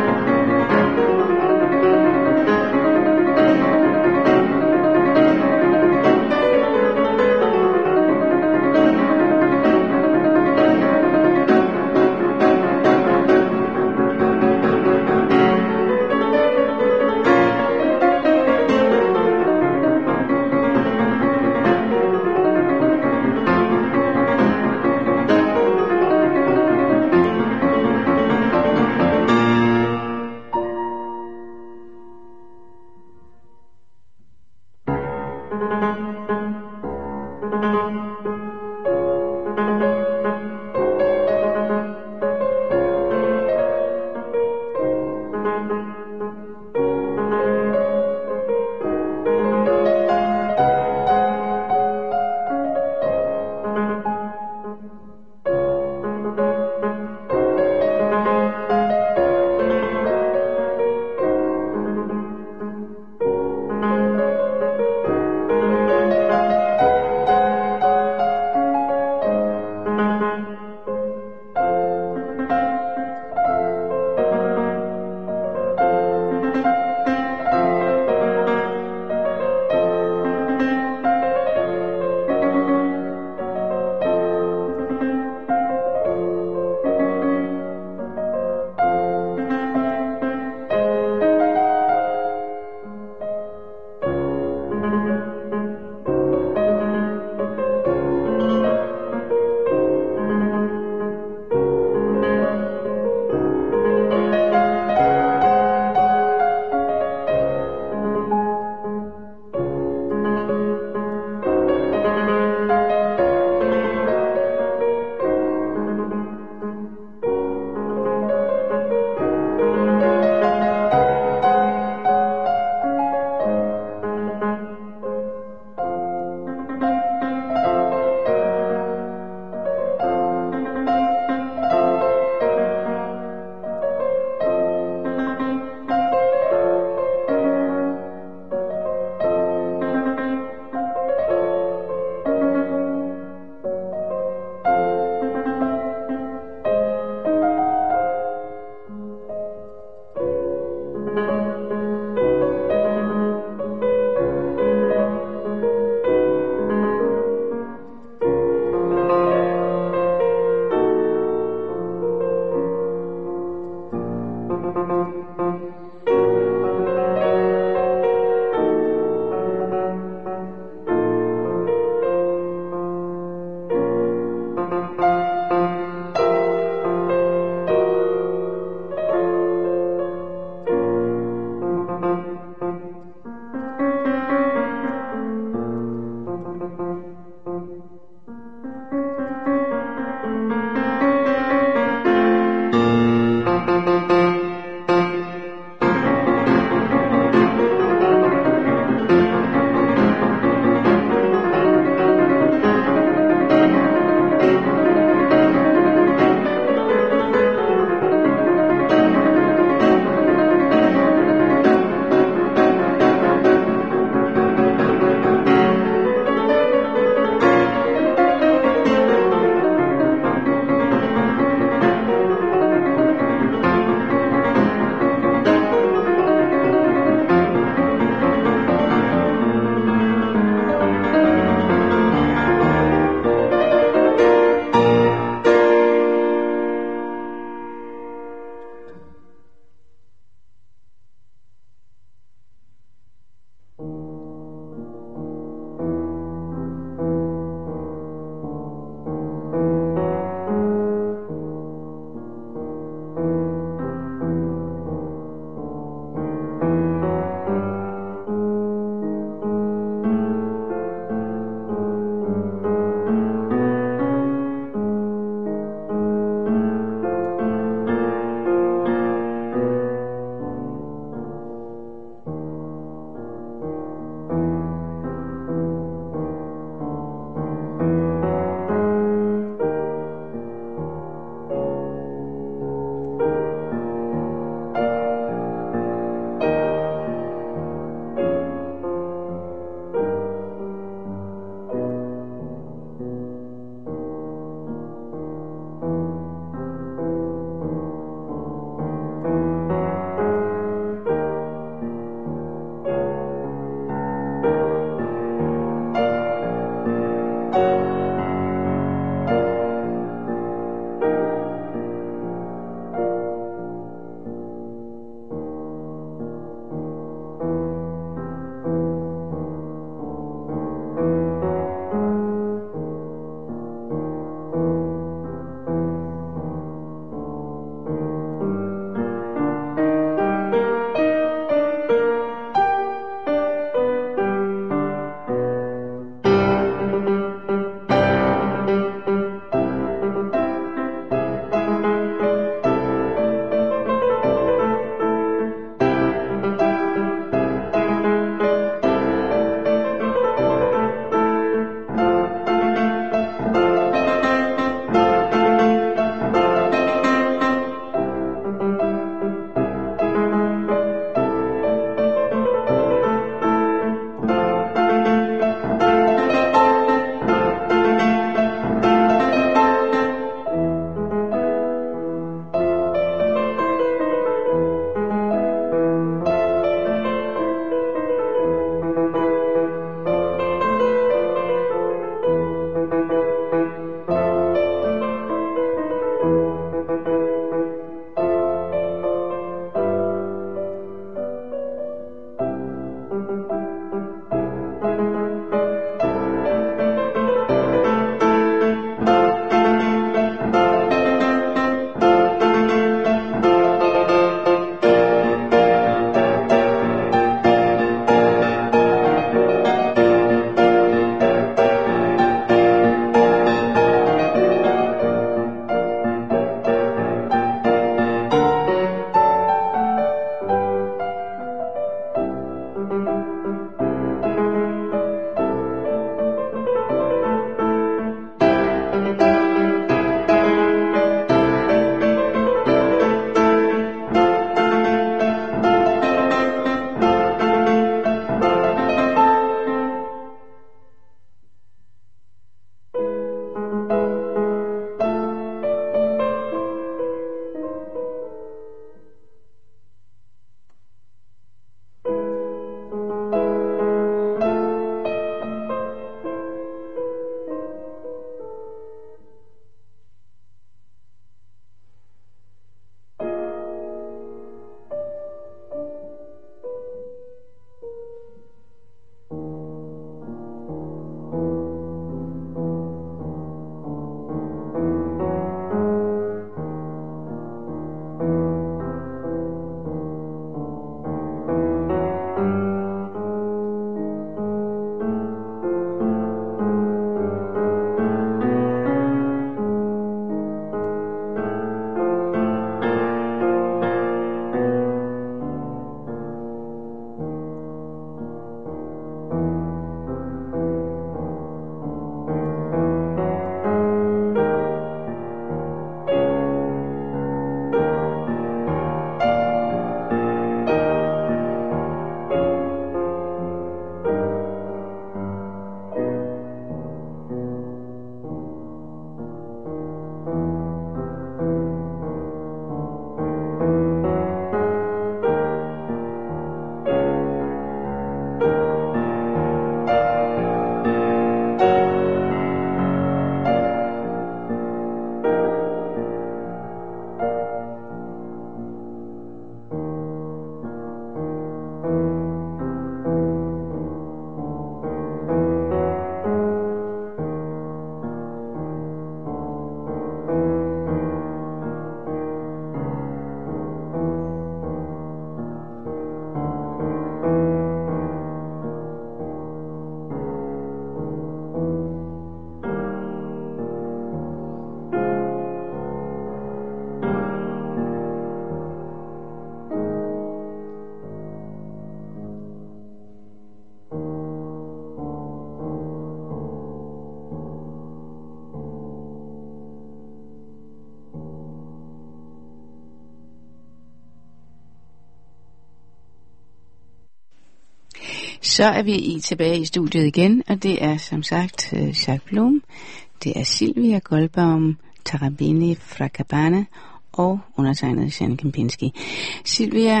B: Så er vi tilbage i studiet igen, og det er som sagt Jacques Blum, det er Silvia Goldbaum Tarabini fra Cabana og undertegnet Jan Kempinski. Silvia,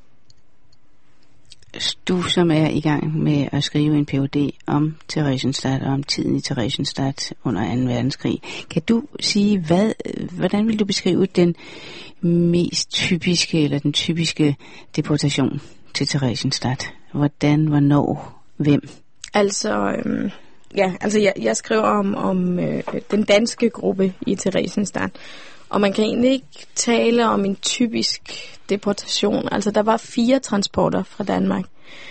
B: du som er i gang med at skrive en Ph.D. om Theresienstadt og om tiden i Theresienstadt under 2. verdenskrig. Kan du sige, hvordan vil du beskrive den mest typiske eller den typiske deportation til Theresienstadt? Hvordan, hvornår, hvem?
D: Jeg skriver om den danske gruppe i Theresienstadt. Og man kan egentlig ikke tale om en typisk deportation. Altså, der var 4 transporter fra Danmark.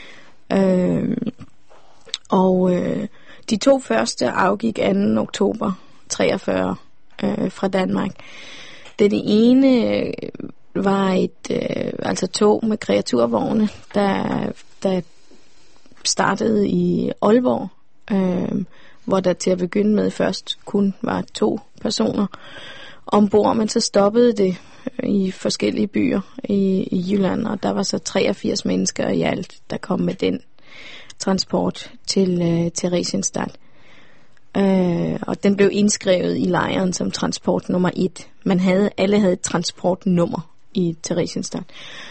D: De 2 første afgik 2. oktober 43 fra Danmark. Det ene var et tog med kreaturvogne, der startede i Aalborg, hvor der til at begynde med først kun var 2 personer ombord, men så stoppede det i forskellige byer i Jylland, og der var så 83 mennesker i alt, der kom med den transport til Theresienstadt. Og den blev indskrevet i lejren som transport nummer 1. Alle havde et transportnummer i Theresienstadt.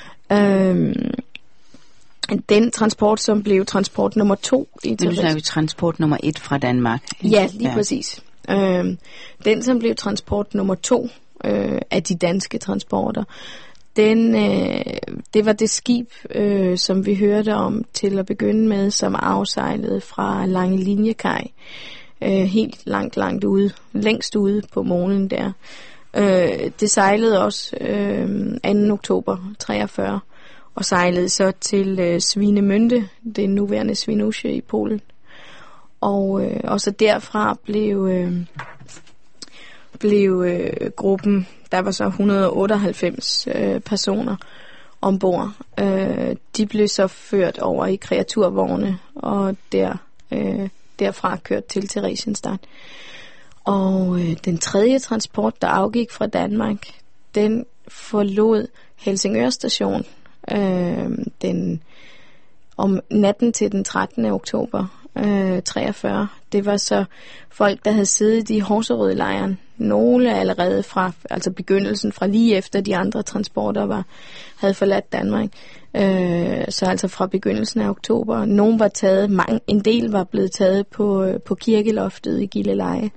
D: Den transport, som blev transport nummer 2 i Theresienstadt.
B: Nu vi transport nummer 1 fra Danmark.
D: Ja, lige præcis. Den, som blev transport nummer 2 af de danske transporter, det var det skib, som vi hørte om til at begynde med, som afsejlede fra Langelinjekaj, helt langt ude, længst ude på månen der. Det sejlede også 2. oktober 43 og sejlede så til Swinemünde, det nuværende Świnoujście i Polen. Og så derfra blev gruppen, der var så 198 personer ombord. De blev så ført over i kreaturvogne, og derfra kørt til Theresienstadt. Og den 3. transport, der afgik fra Danmark, den forlod Helsingør station om natten til den 13. oktober 43. Det var så folk, der havde siddet i Horserød-lejren. Nogle allerede fra begyndelsen, fra lige efter de andre transporter havde forladt Danmark. Så altså fra begyndelsen af oktober. Nogle var taget, en del var blevet taget på kirkeloftet i Gilleleje.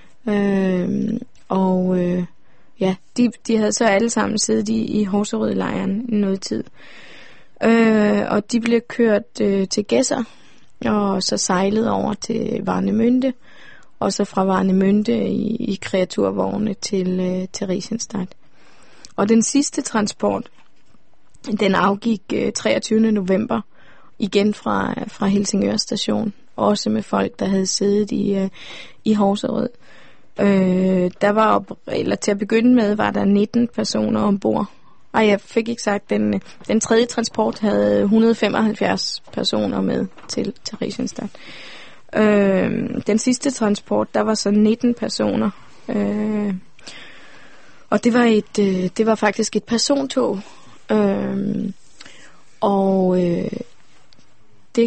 D: De havde så alle sammen siddet i Horserød-lejren i noget tid. Og de blev kørt til Gedser, og så sejlede over til Warnemünde, og så fra Warnemünde i kreaturvogne til Theresienstadt. Og den sidste transport, den afgik 23. november, igen fra Helsingør station, også med folk, der havde siddet i Horserød. Der var til at begynde med, var der 19 personer ombord. Og jeg fik ikke sagt, den 3. transport havde 175 personer med til Theresienstadt. Den sidste transport, der var så 19 personer. Og det var faktisk et persontog. Det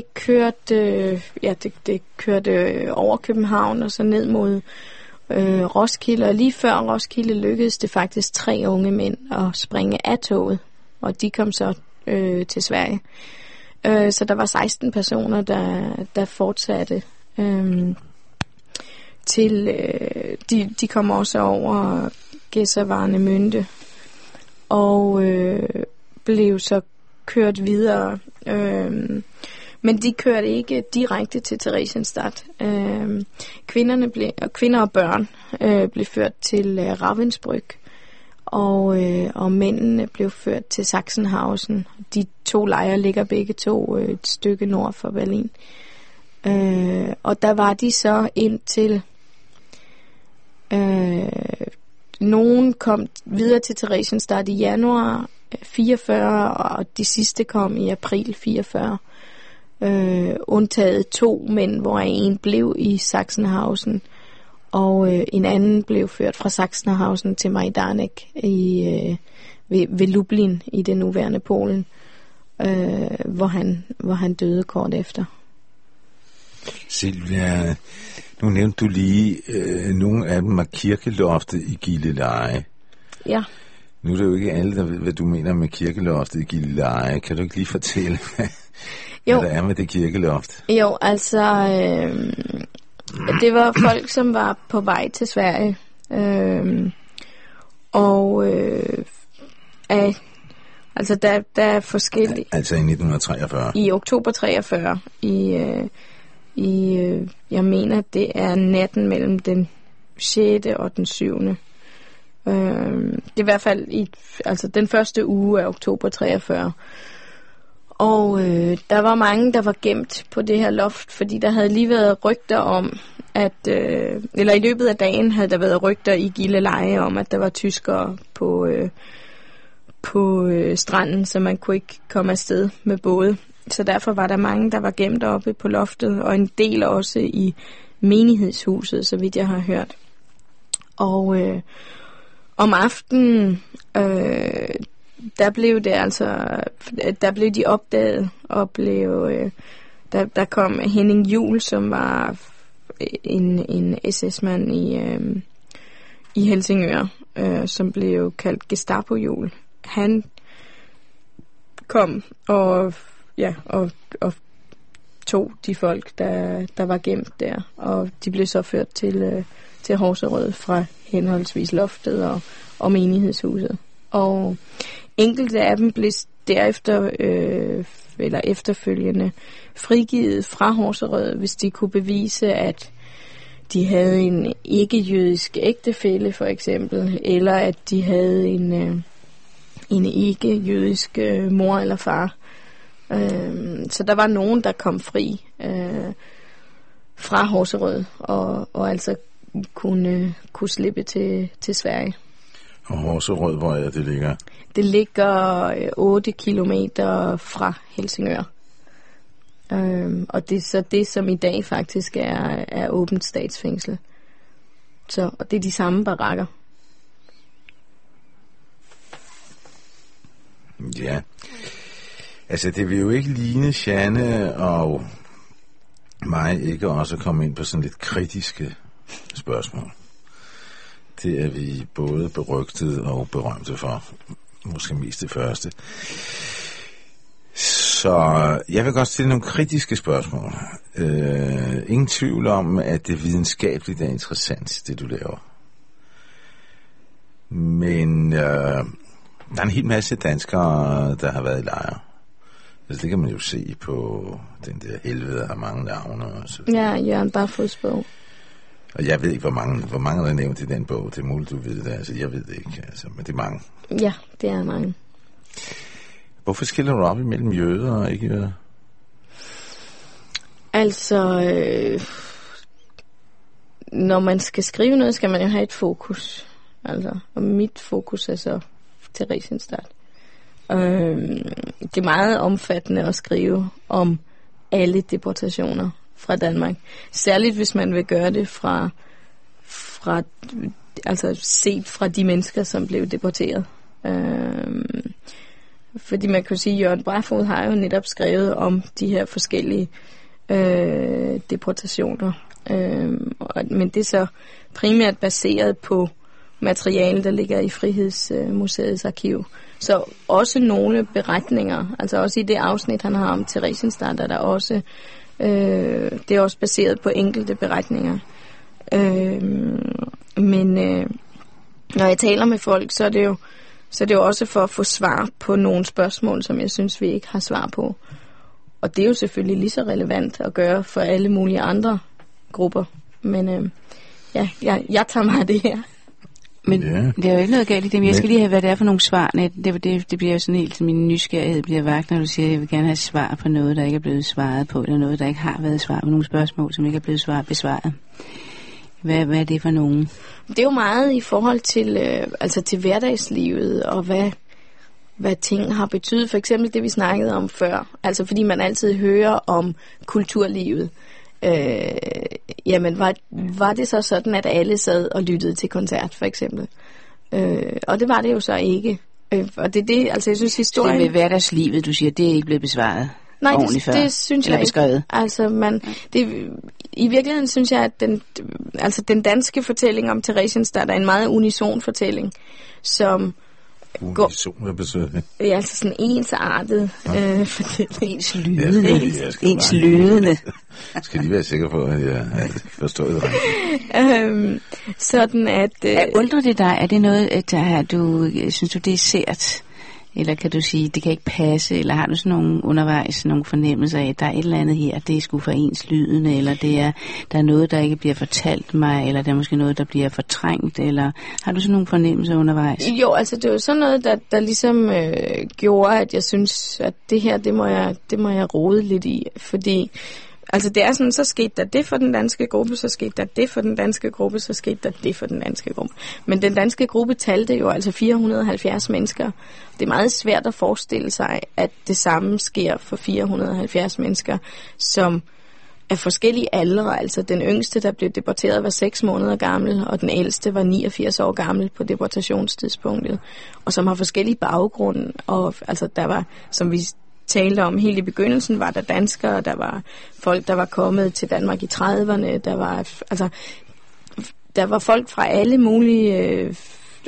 D: kørte over København og så ned mod Roskilde, og lige før Roskilde lykkedes det faktisk 3 unge mænd at springe af toget, og de kom så til Sverige. Så der var 16 personer, der fortsatte til de kom også over Gedser Warnemünde og blev så kørt videre. Men de kørte ikke direkte til Theresienstadt. Kvinder og børn blev ført til Ravensbrück, og mændene blev ført til Sachsenhausen. De 2 lejre ligger begge to et stykke nord for Berlin. Og der var de så indtil nogen kom videre til Theresienstadt i januar 44, og de sidste kom i april 44. Undtaget 2 mænd, hvor en blev i Sachsenhausen, og en anden blev ført fra Sachsenhausen til Majdanek ved Lublin i det nuværende Polen. hvor han døde kort efter.
C: Silvia, nu nævnte du lige, nogle af dem var Kirkeloftet i Gilleleje.
D: Ja.
C: Nu er det jo ikke alle, der ved, hvad du mener med Kirkeloftet i Gilleleje. Kan du ikke lige fortælle, hvad der er med det kirkeloft?
D: Jo, altså, det var folk, som var på vej til Sverige. Altså, der er forskellige...
C: Altså i 1943?
D: I oktober 43, jeg mener, det er natten mellem den 6. og den 7. Det er i hvert fald den første uge af oktober 43. Og der var mange, der var gemt på det her loft, fordi der havde lige været rygter om, eller i løbet af dagen havde der været rygter i Gilleleje om, at der var tyskere på stranden, så man kunne ikke komme afsted med både. Så derfor var der mange, der var gemt oppe på loftet, og en del også i menighedshuset, så vidt jeg har hørt. Og om aftenen, der blev de opdaget, og der kom Henning Juhl, som var en SS-mand i Helsingør, som blev kaldt Gestapo-Juhl. Han kom og tog de folk, der var gemt der, og de blev så ført til Horserød fra henholdsvis loftet og menighedshuset. Og enkelte af dem blev derefter eller efterfølgende frigivet fra Horserød, hvis de kunne bevise, at de havde en ikke-jødisk ægtefælle for eksempel, eller at de havde en ikke-jødisk mor eller far. Så der var nogen, der kom fri fra Horserød og altså kunne slippe til Sverige.
C: Og Horserød, hvor er det ligger?
D: Det ligger 8 kilometer fra Helsingør. Og det er så det, som i dag faktisk er åbent statsfængsel. Og det er de samme barakker.
C: Ja. Altså, det vil jo ikke ligne Jeanne og mig ikke også komme ind på sådan lidt kritiske spørgsmål. Det er vi både berygtet og berømte for. Måske mest det første. Så jeg vil godt stille nogle kritiske spørgsmål. Ingen tvivl om, at det videnskabeligt er interessant, det du laver. Men der er en hel masse danskere, der har været i lejre. Altså, det kan man jo se på den der helvede har mange navne.
D: Ja, Jørgen Barfods bog.
C: Og jeg ved ikke, hvor mange der er nævnt i den bog. Det er muligt, du ved det. Altså, jeg ved det ikke. Altså, men det er mange.
D: Ja, det er mange.
C: Hvorfor skiller du op imellem jøder og ikke jøder?
D: Altså, når man skal skrive noget, skal man jo have et fokus. Altså, og mit fokus er så Theresienstadt. Det er meget omfattende at skrive om alle deportationer fra Danmark. Særligt hvis man vil gøre det fra altså set fra de mennesker, som blev deporteret. Fordi man kan sige, at Jørgen Barfod har jo netop skrevet om de her forskellige deportationer. Men det er så primært baseret på materiale, der ligger i Frihedsmuseets arkiv. Så også nogle beretninger, altså også i det afsnit, han har om Theresienstadt, er der også, det er også baseret på enkelte beretninger. Men når jeg taler med folk, så er det jo også for at få svar på nogle spørgsmål, som jeg synes, vi ikke har svar på. Og det er jo selvfølgelig lige så relevant at gøre for alle mulige andre grupper. Men jeg tager mig af det her.
B: Men det er jo ikke noget galt i det, men jeg skal lige have, hvad det er for nogle svar. Det bliver jo sådan helt, min nysgerrighed bliver vagt, når du siger, at jeg vil gerne have svar på noget, der ikke er blevet svaret på, eller noget, der ikke har været svar på, nogle spørgsmål, som ikke er blevet besvaret. Hvad er det for nogen?
D: Det er jo meget i forhold til, til hverdagslivet, og hvad ting har betydet. For eksempel det, vi snakkede om før. Altså fordi man altid hører om kulturlivet. Jamen, var det så sådan, at alle sad og lyttede til koncert, for eksempel? Og det var det jo så ikke. Og det er det, altså jeg synes historien...
B: Så det med hverdagslivet, du siger, det er ikke blevet besvaret?
D: Nej, det synes jeg
B: beskrevet.
D: Ikke. Altså, i virkeligheden synes jeg, at den danske fortælling om Theresienstadt er en meget unison fortælling, som...
C: Unison, hvad betyder det?
D: Ja, altså sådan ensartet fortælling.
B: Ens lydende.
C: Skal lige være sikker på, at jeg forstår det rigtigt.
D: Sådan at...
B: Undrer det dig? Er det noget, synes du, det er sært? Eller kan du sige, det kan ikke passe? Eller har du sådan nogle undervejs, nogle fornemmelser af, at der er et eller andet her, det er sgu for ens lydende, eller der er noget, der ikke bliver fortalt mig, eller der er måske noget, der bliver fortrængt, eller har du sådan nogle fornemmelser undervejs?
D: Jo, altså det var sådan noget, der ligesom gjorde, at jeg synes, at det her, det må jeg rode lidt i, fordi... Altså det er sådan, så skete der det for den danske gruppe, så skete der det for den danske gruppe, så skete der det for den danske gruppe. Men den danske gruppe talte jo altså 470 mennesker. Det er meget svært at forestille sig, at det samme sker for 470 mennesker, som er forskellige aldre. Altså den yngste, der blev deporteret, var 6 måneder gammel, og den ældste var 89 år gammel på deportationstidspunktet. Og som har forskellige baggrunde, og altså der var, som vi talte om helt i begyndelsen, var der danskere, der var folk, der var kommet til Danmark i 30'erne, der var folk fra alle mulige,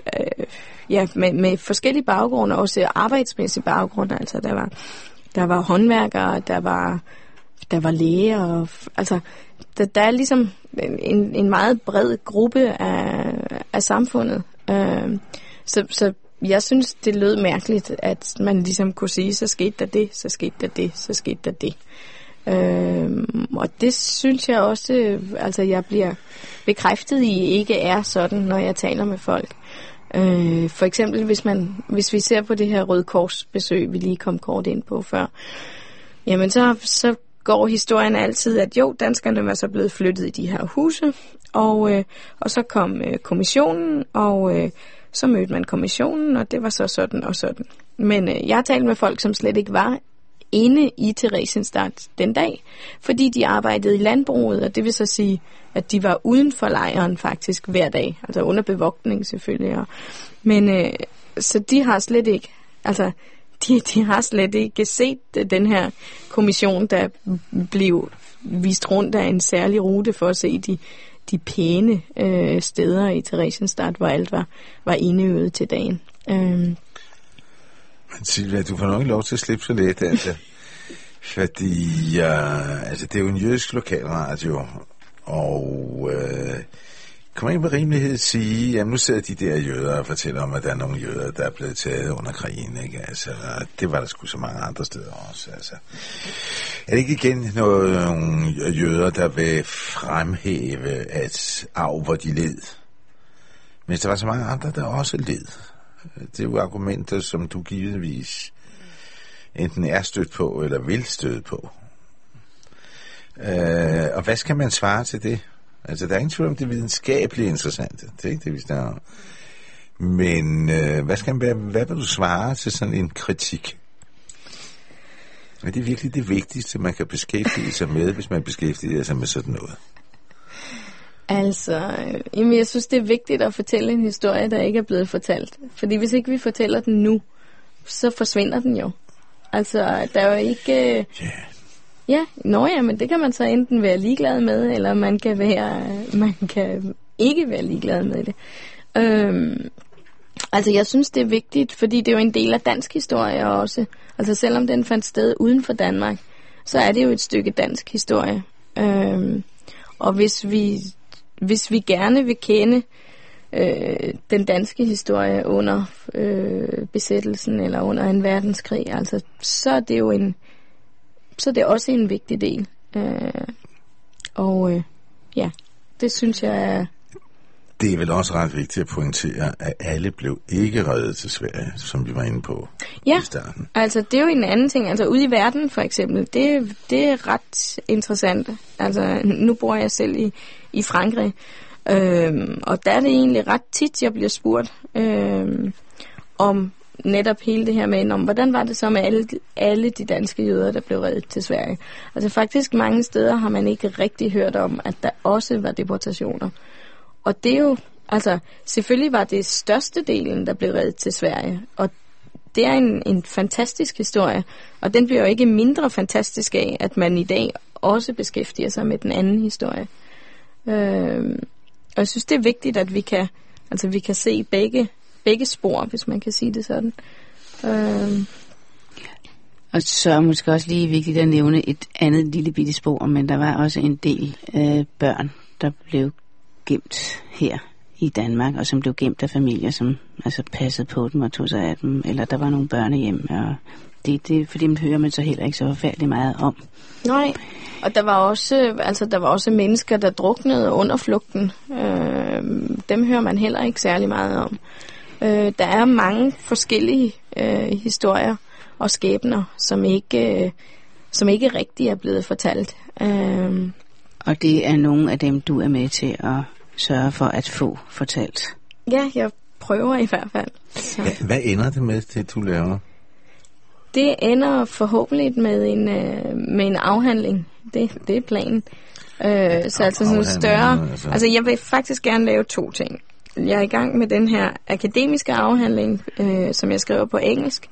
D: med forskellige baggrunde, også arbejdsmæssige baggrunde, altså der var håndværkere, der var læger, og, altså der er ligesom en meget bred gruppe af samfundet, så jeg synes, det lød mærkeligt, at man ligesom kunne sige, så skete der det, så skete der det, så skete der det. Og det synes jeg også, altså jeg bliver bekræftet i, ikke er sådan, når jeg taler med folk. For eksempel, hvis vi ser på det her Røde Kors besøg, vi lige kom kort ind på før, jamen så går historien altid, at jo, danskerne var så blevet flyttet i de her huse, og så kom kommissionen, og så mødte man kommissionen, og det var så sådan og sådan. Men jeg har talt med folk, som slet ikke var inde i Theresienstadt den dag, fordi de arbejdede i landbruget, og det vil så sige, at de var uden for lejren faktisk hver dag, altså under bevogtning selvfølgelig. Men så de har slet ikke, altså de har slet ikke set den her kommission, der blev vist rundt af en særlig rute for at se de pæne steder i Theresienstadt, hvor alt var indøvet til dagen.
C: Men Silvia, du får nok ikke lov til at slippe så let, altså. Fordi altså, det er jo en jødisk lokalradio, og kan man ikke med rimelighed sige, jamen nu sidder de der jøder og fortæller om, at der er nogle jøder, der er blevet taget under krigen, ikke? Altså, det var der sgu så mange andre steder også, altså. Er det ikke igen nogle jøder, der vil fremhæve, at hvor de led? Men der var så mange andre, der også led. Det er jo argumenter, som du givetvis enten er stødt på, eller vil støde på. Og hvad skal man svare til det? Altså, der er ingen tvivl om, det videnskabeligt interessante. Det er ikke det, vi snakker om. Men hvad vil du svare til sådan en kritik? Er det virkelig det vigtigste, man kan beskæftige sig med, hvis man beskæftiger sig med sådan noget?
D: Altså, jeg synes, det er vigtigt at fortælle en historie, der ikke er blevet fortalt. Fordi hvis ikke vi fortæller den nu, så forsvinder den jo. Altså, der er jo ikke... Ja, men det kan man så enten være ligeglad med, eller man kan ikke være ligeglad med det. Altså, jeg synes, det er vigtigt, fordi det er jo en del af dansk historie også. Altså, selvom den fandt sted uden for Danmark, så er det jo et stykke dansk historie. Og hvis vi gerne vil kende den danske historie under besættelsen eller under en verdenskrig, altså, så er det jo så det er også en vigtig del. Det synes jeg er...
C: Det er vel også ret vigtigt at pointere, at alle blev ikke reddet til Sverige, som vi var inde på i starten.
D: Altså det er jo en anden ting. Altså ude i verden for eksempel, det er ret interessant. Altså nu bor jeg selv i Frankrig, og der er det egentlig ret tit, jeg bliver spurgt om netop hele det her med, om hvordan var det så med alle de danske jøder, der blev reddet til Sverige. Altså faktisk mange steder har man ikke rigtig hørt om, at der også var deportationer. Og det er jo, altså selvfølgelig var det største delen, der blev reddet til Sverige, og det er en fantastisk historie, og den bliver jo ikke mindre fantastisk af, at man i dag også beskæftiger sig med den anden historie. Og jeg synes, det er vigtigt, at vi kan se begge spor, hvis man kan sige det sådan.
B: Og så er måske også lige vigtigt at nævne et andet lille bitte spor, men der var også en del børn, der blev gemt her i Danmark, og som blev gemt af familier, som altså passede på dem og tog sig af dem, eller der var nogle børnehjem, og det for dem hører man så heller ikke så forfærdeligt meget om.
D: Nej, og der var også mennesker, der druknede under flugten. Dem hører man heller ikke særlig meget om. Der er mange forskellige historier og skæbner, som ikke rigtig er blevet fortalt.
B: Og det er nogle af dem, du er med til at sørge for at få fortalt.
D: Ja, jeg prøver i hvert fald.
C: Ja, hvad ender det med, det du laver?
D: Det ender forhåbentlig med en afhandling. Det er planen. Så altså sådan større. Altså jeg vil faktisk gerne lave 2 ting. Jeg er i gang med den her akademiske afhandling, som jeg skriver på engelsk.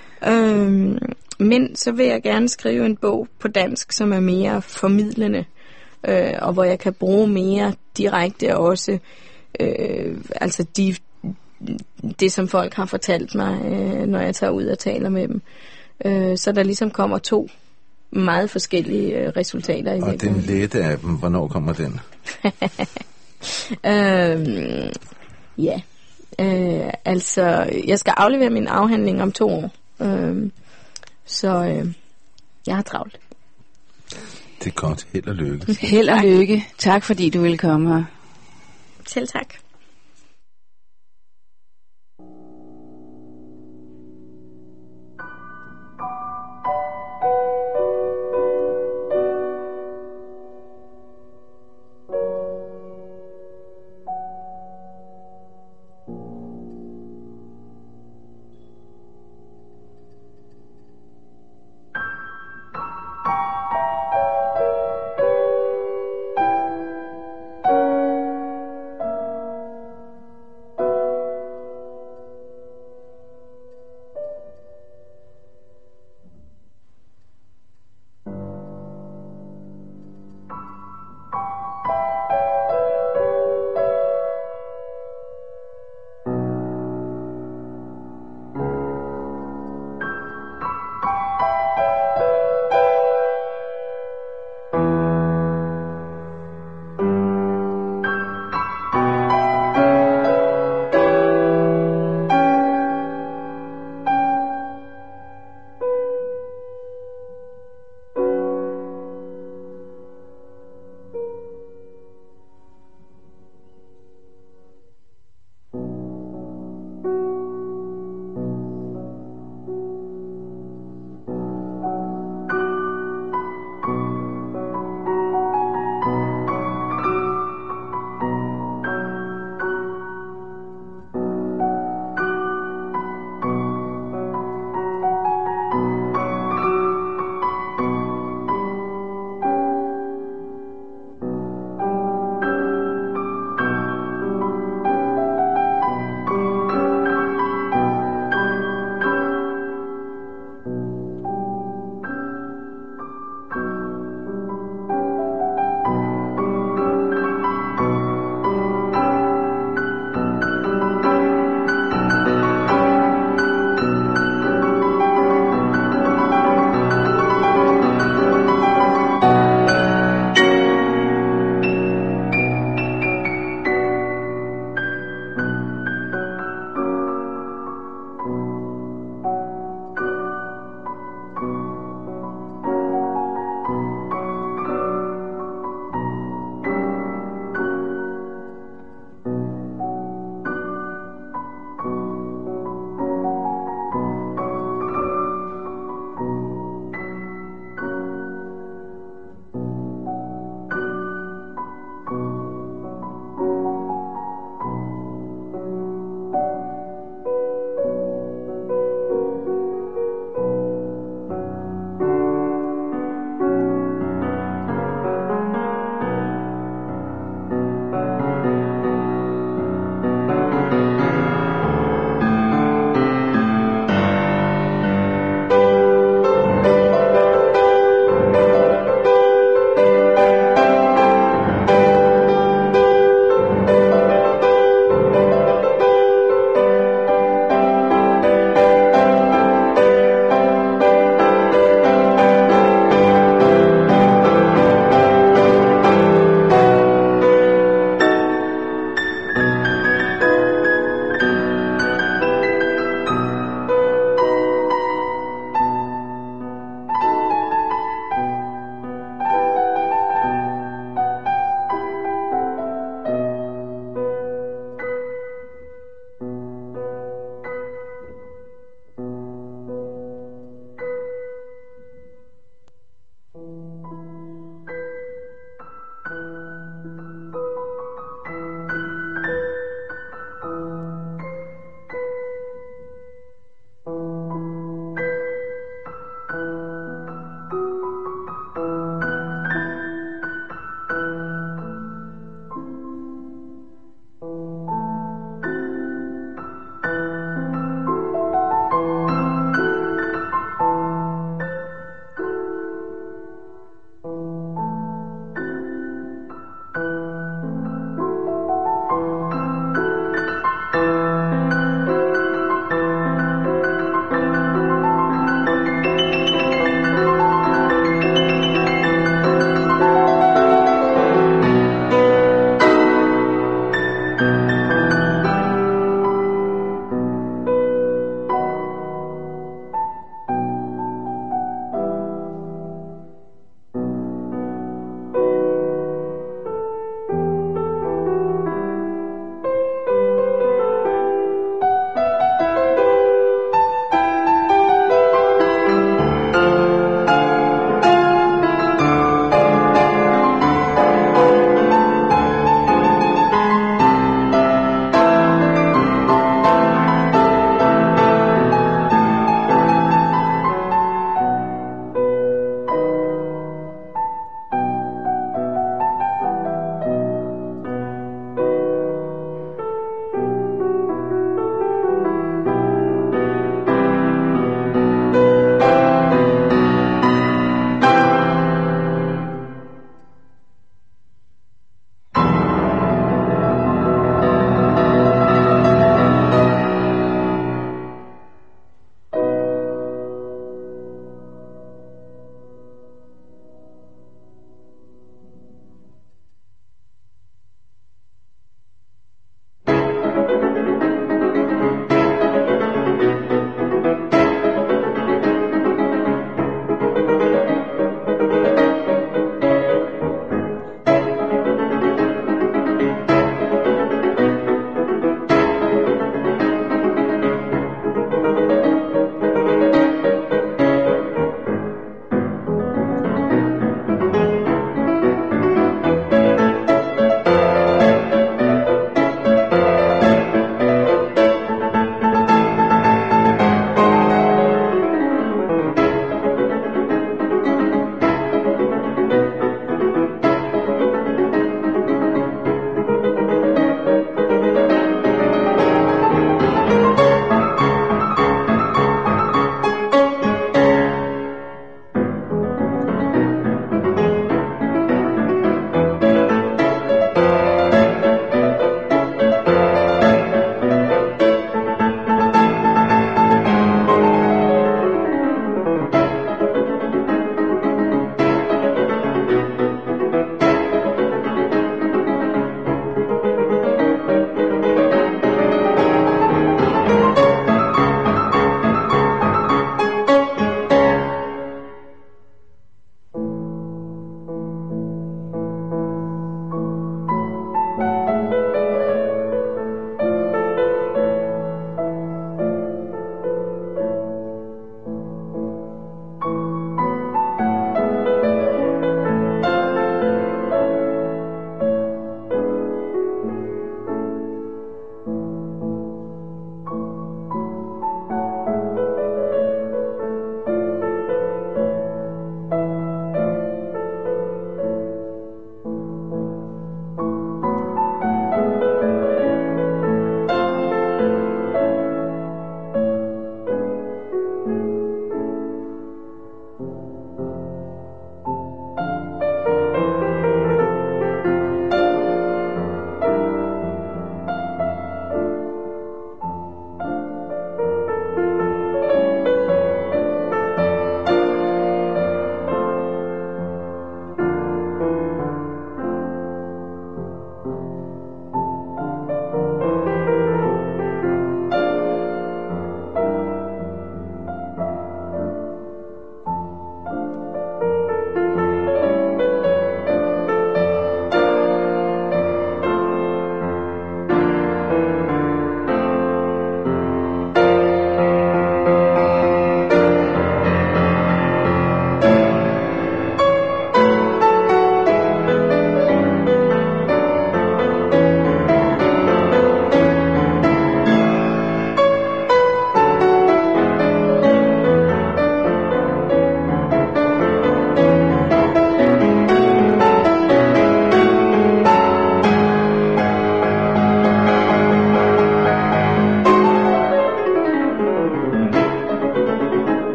D: Men så vil jeg gerne skrive en bog på dansk, som er mere formidlende, og hvor jeg kan bruge mere direkte også, altså det som folk har fortalt mig, når jeg tager ud og taler med dem. Så der ligesom kommer 2 meget forskellige resultater i
C: og den lette af dem, hvornår kommer den?
D: Ja, altså jeg skal aflevere min afhandling om 2 år, så jeg har travlt.
C: Det er godt. Held og lykke.
B: Held og lykke. Tak fordi du ville komme her.
D: Selv tak.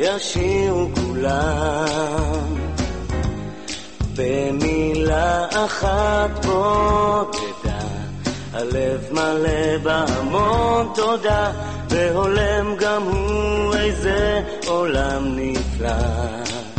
E: וישירו כולם במילה אחת בודדה, הלב מלא בהמון תודה, והולם גם הוא איזה עולם נפלא.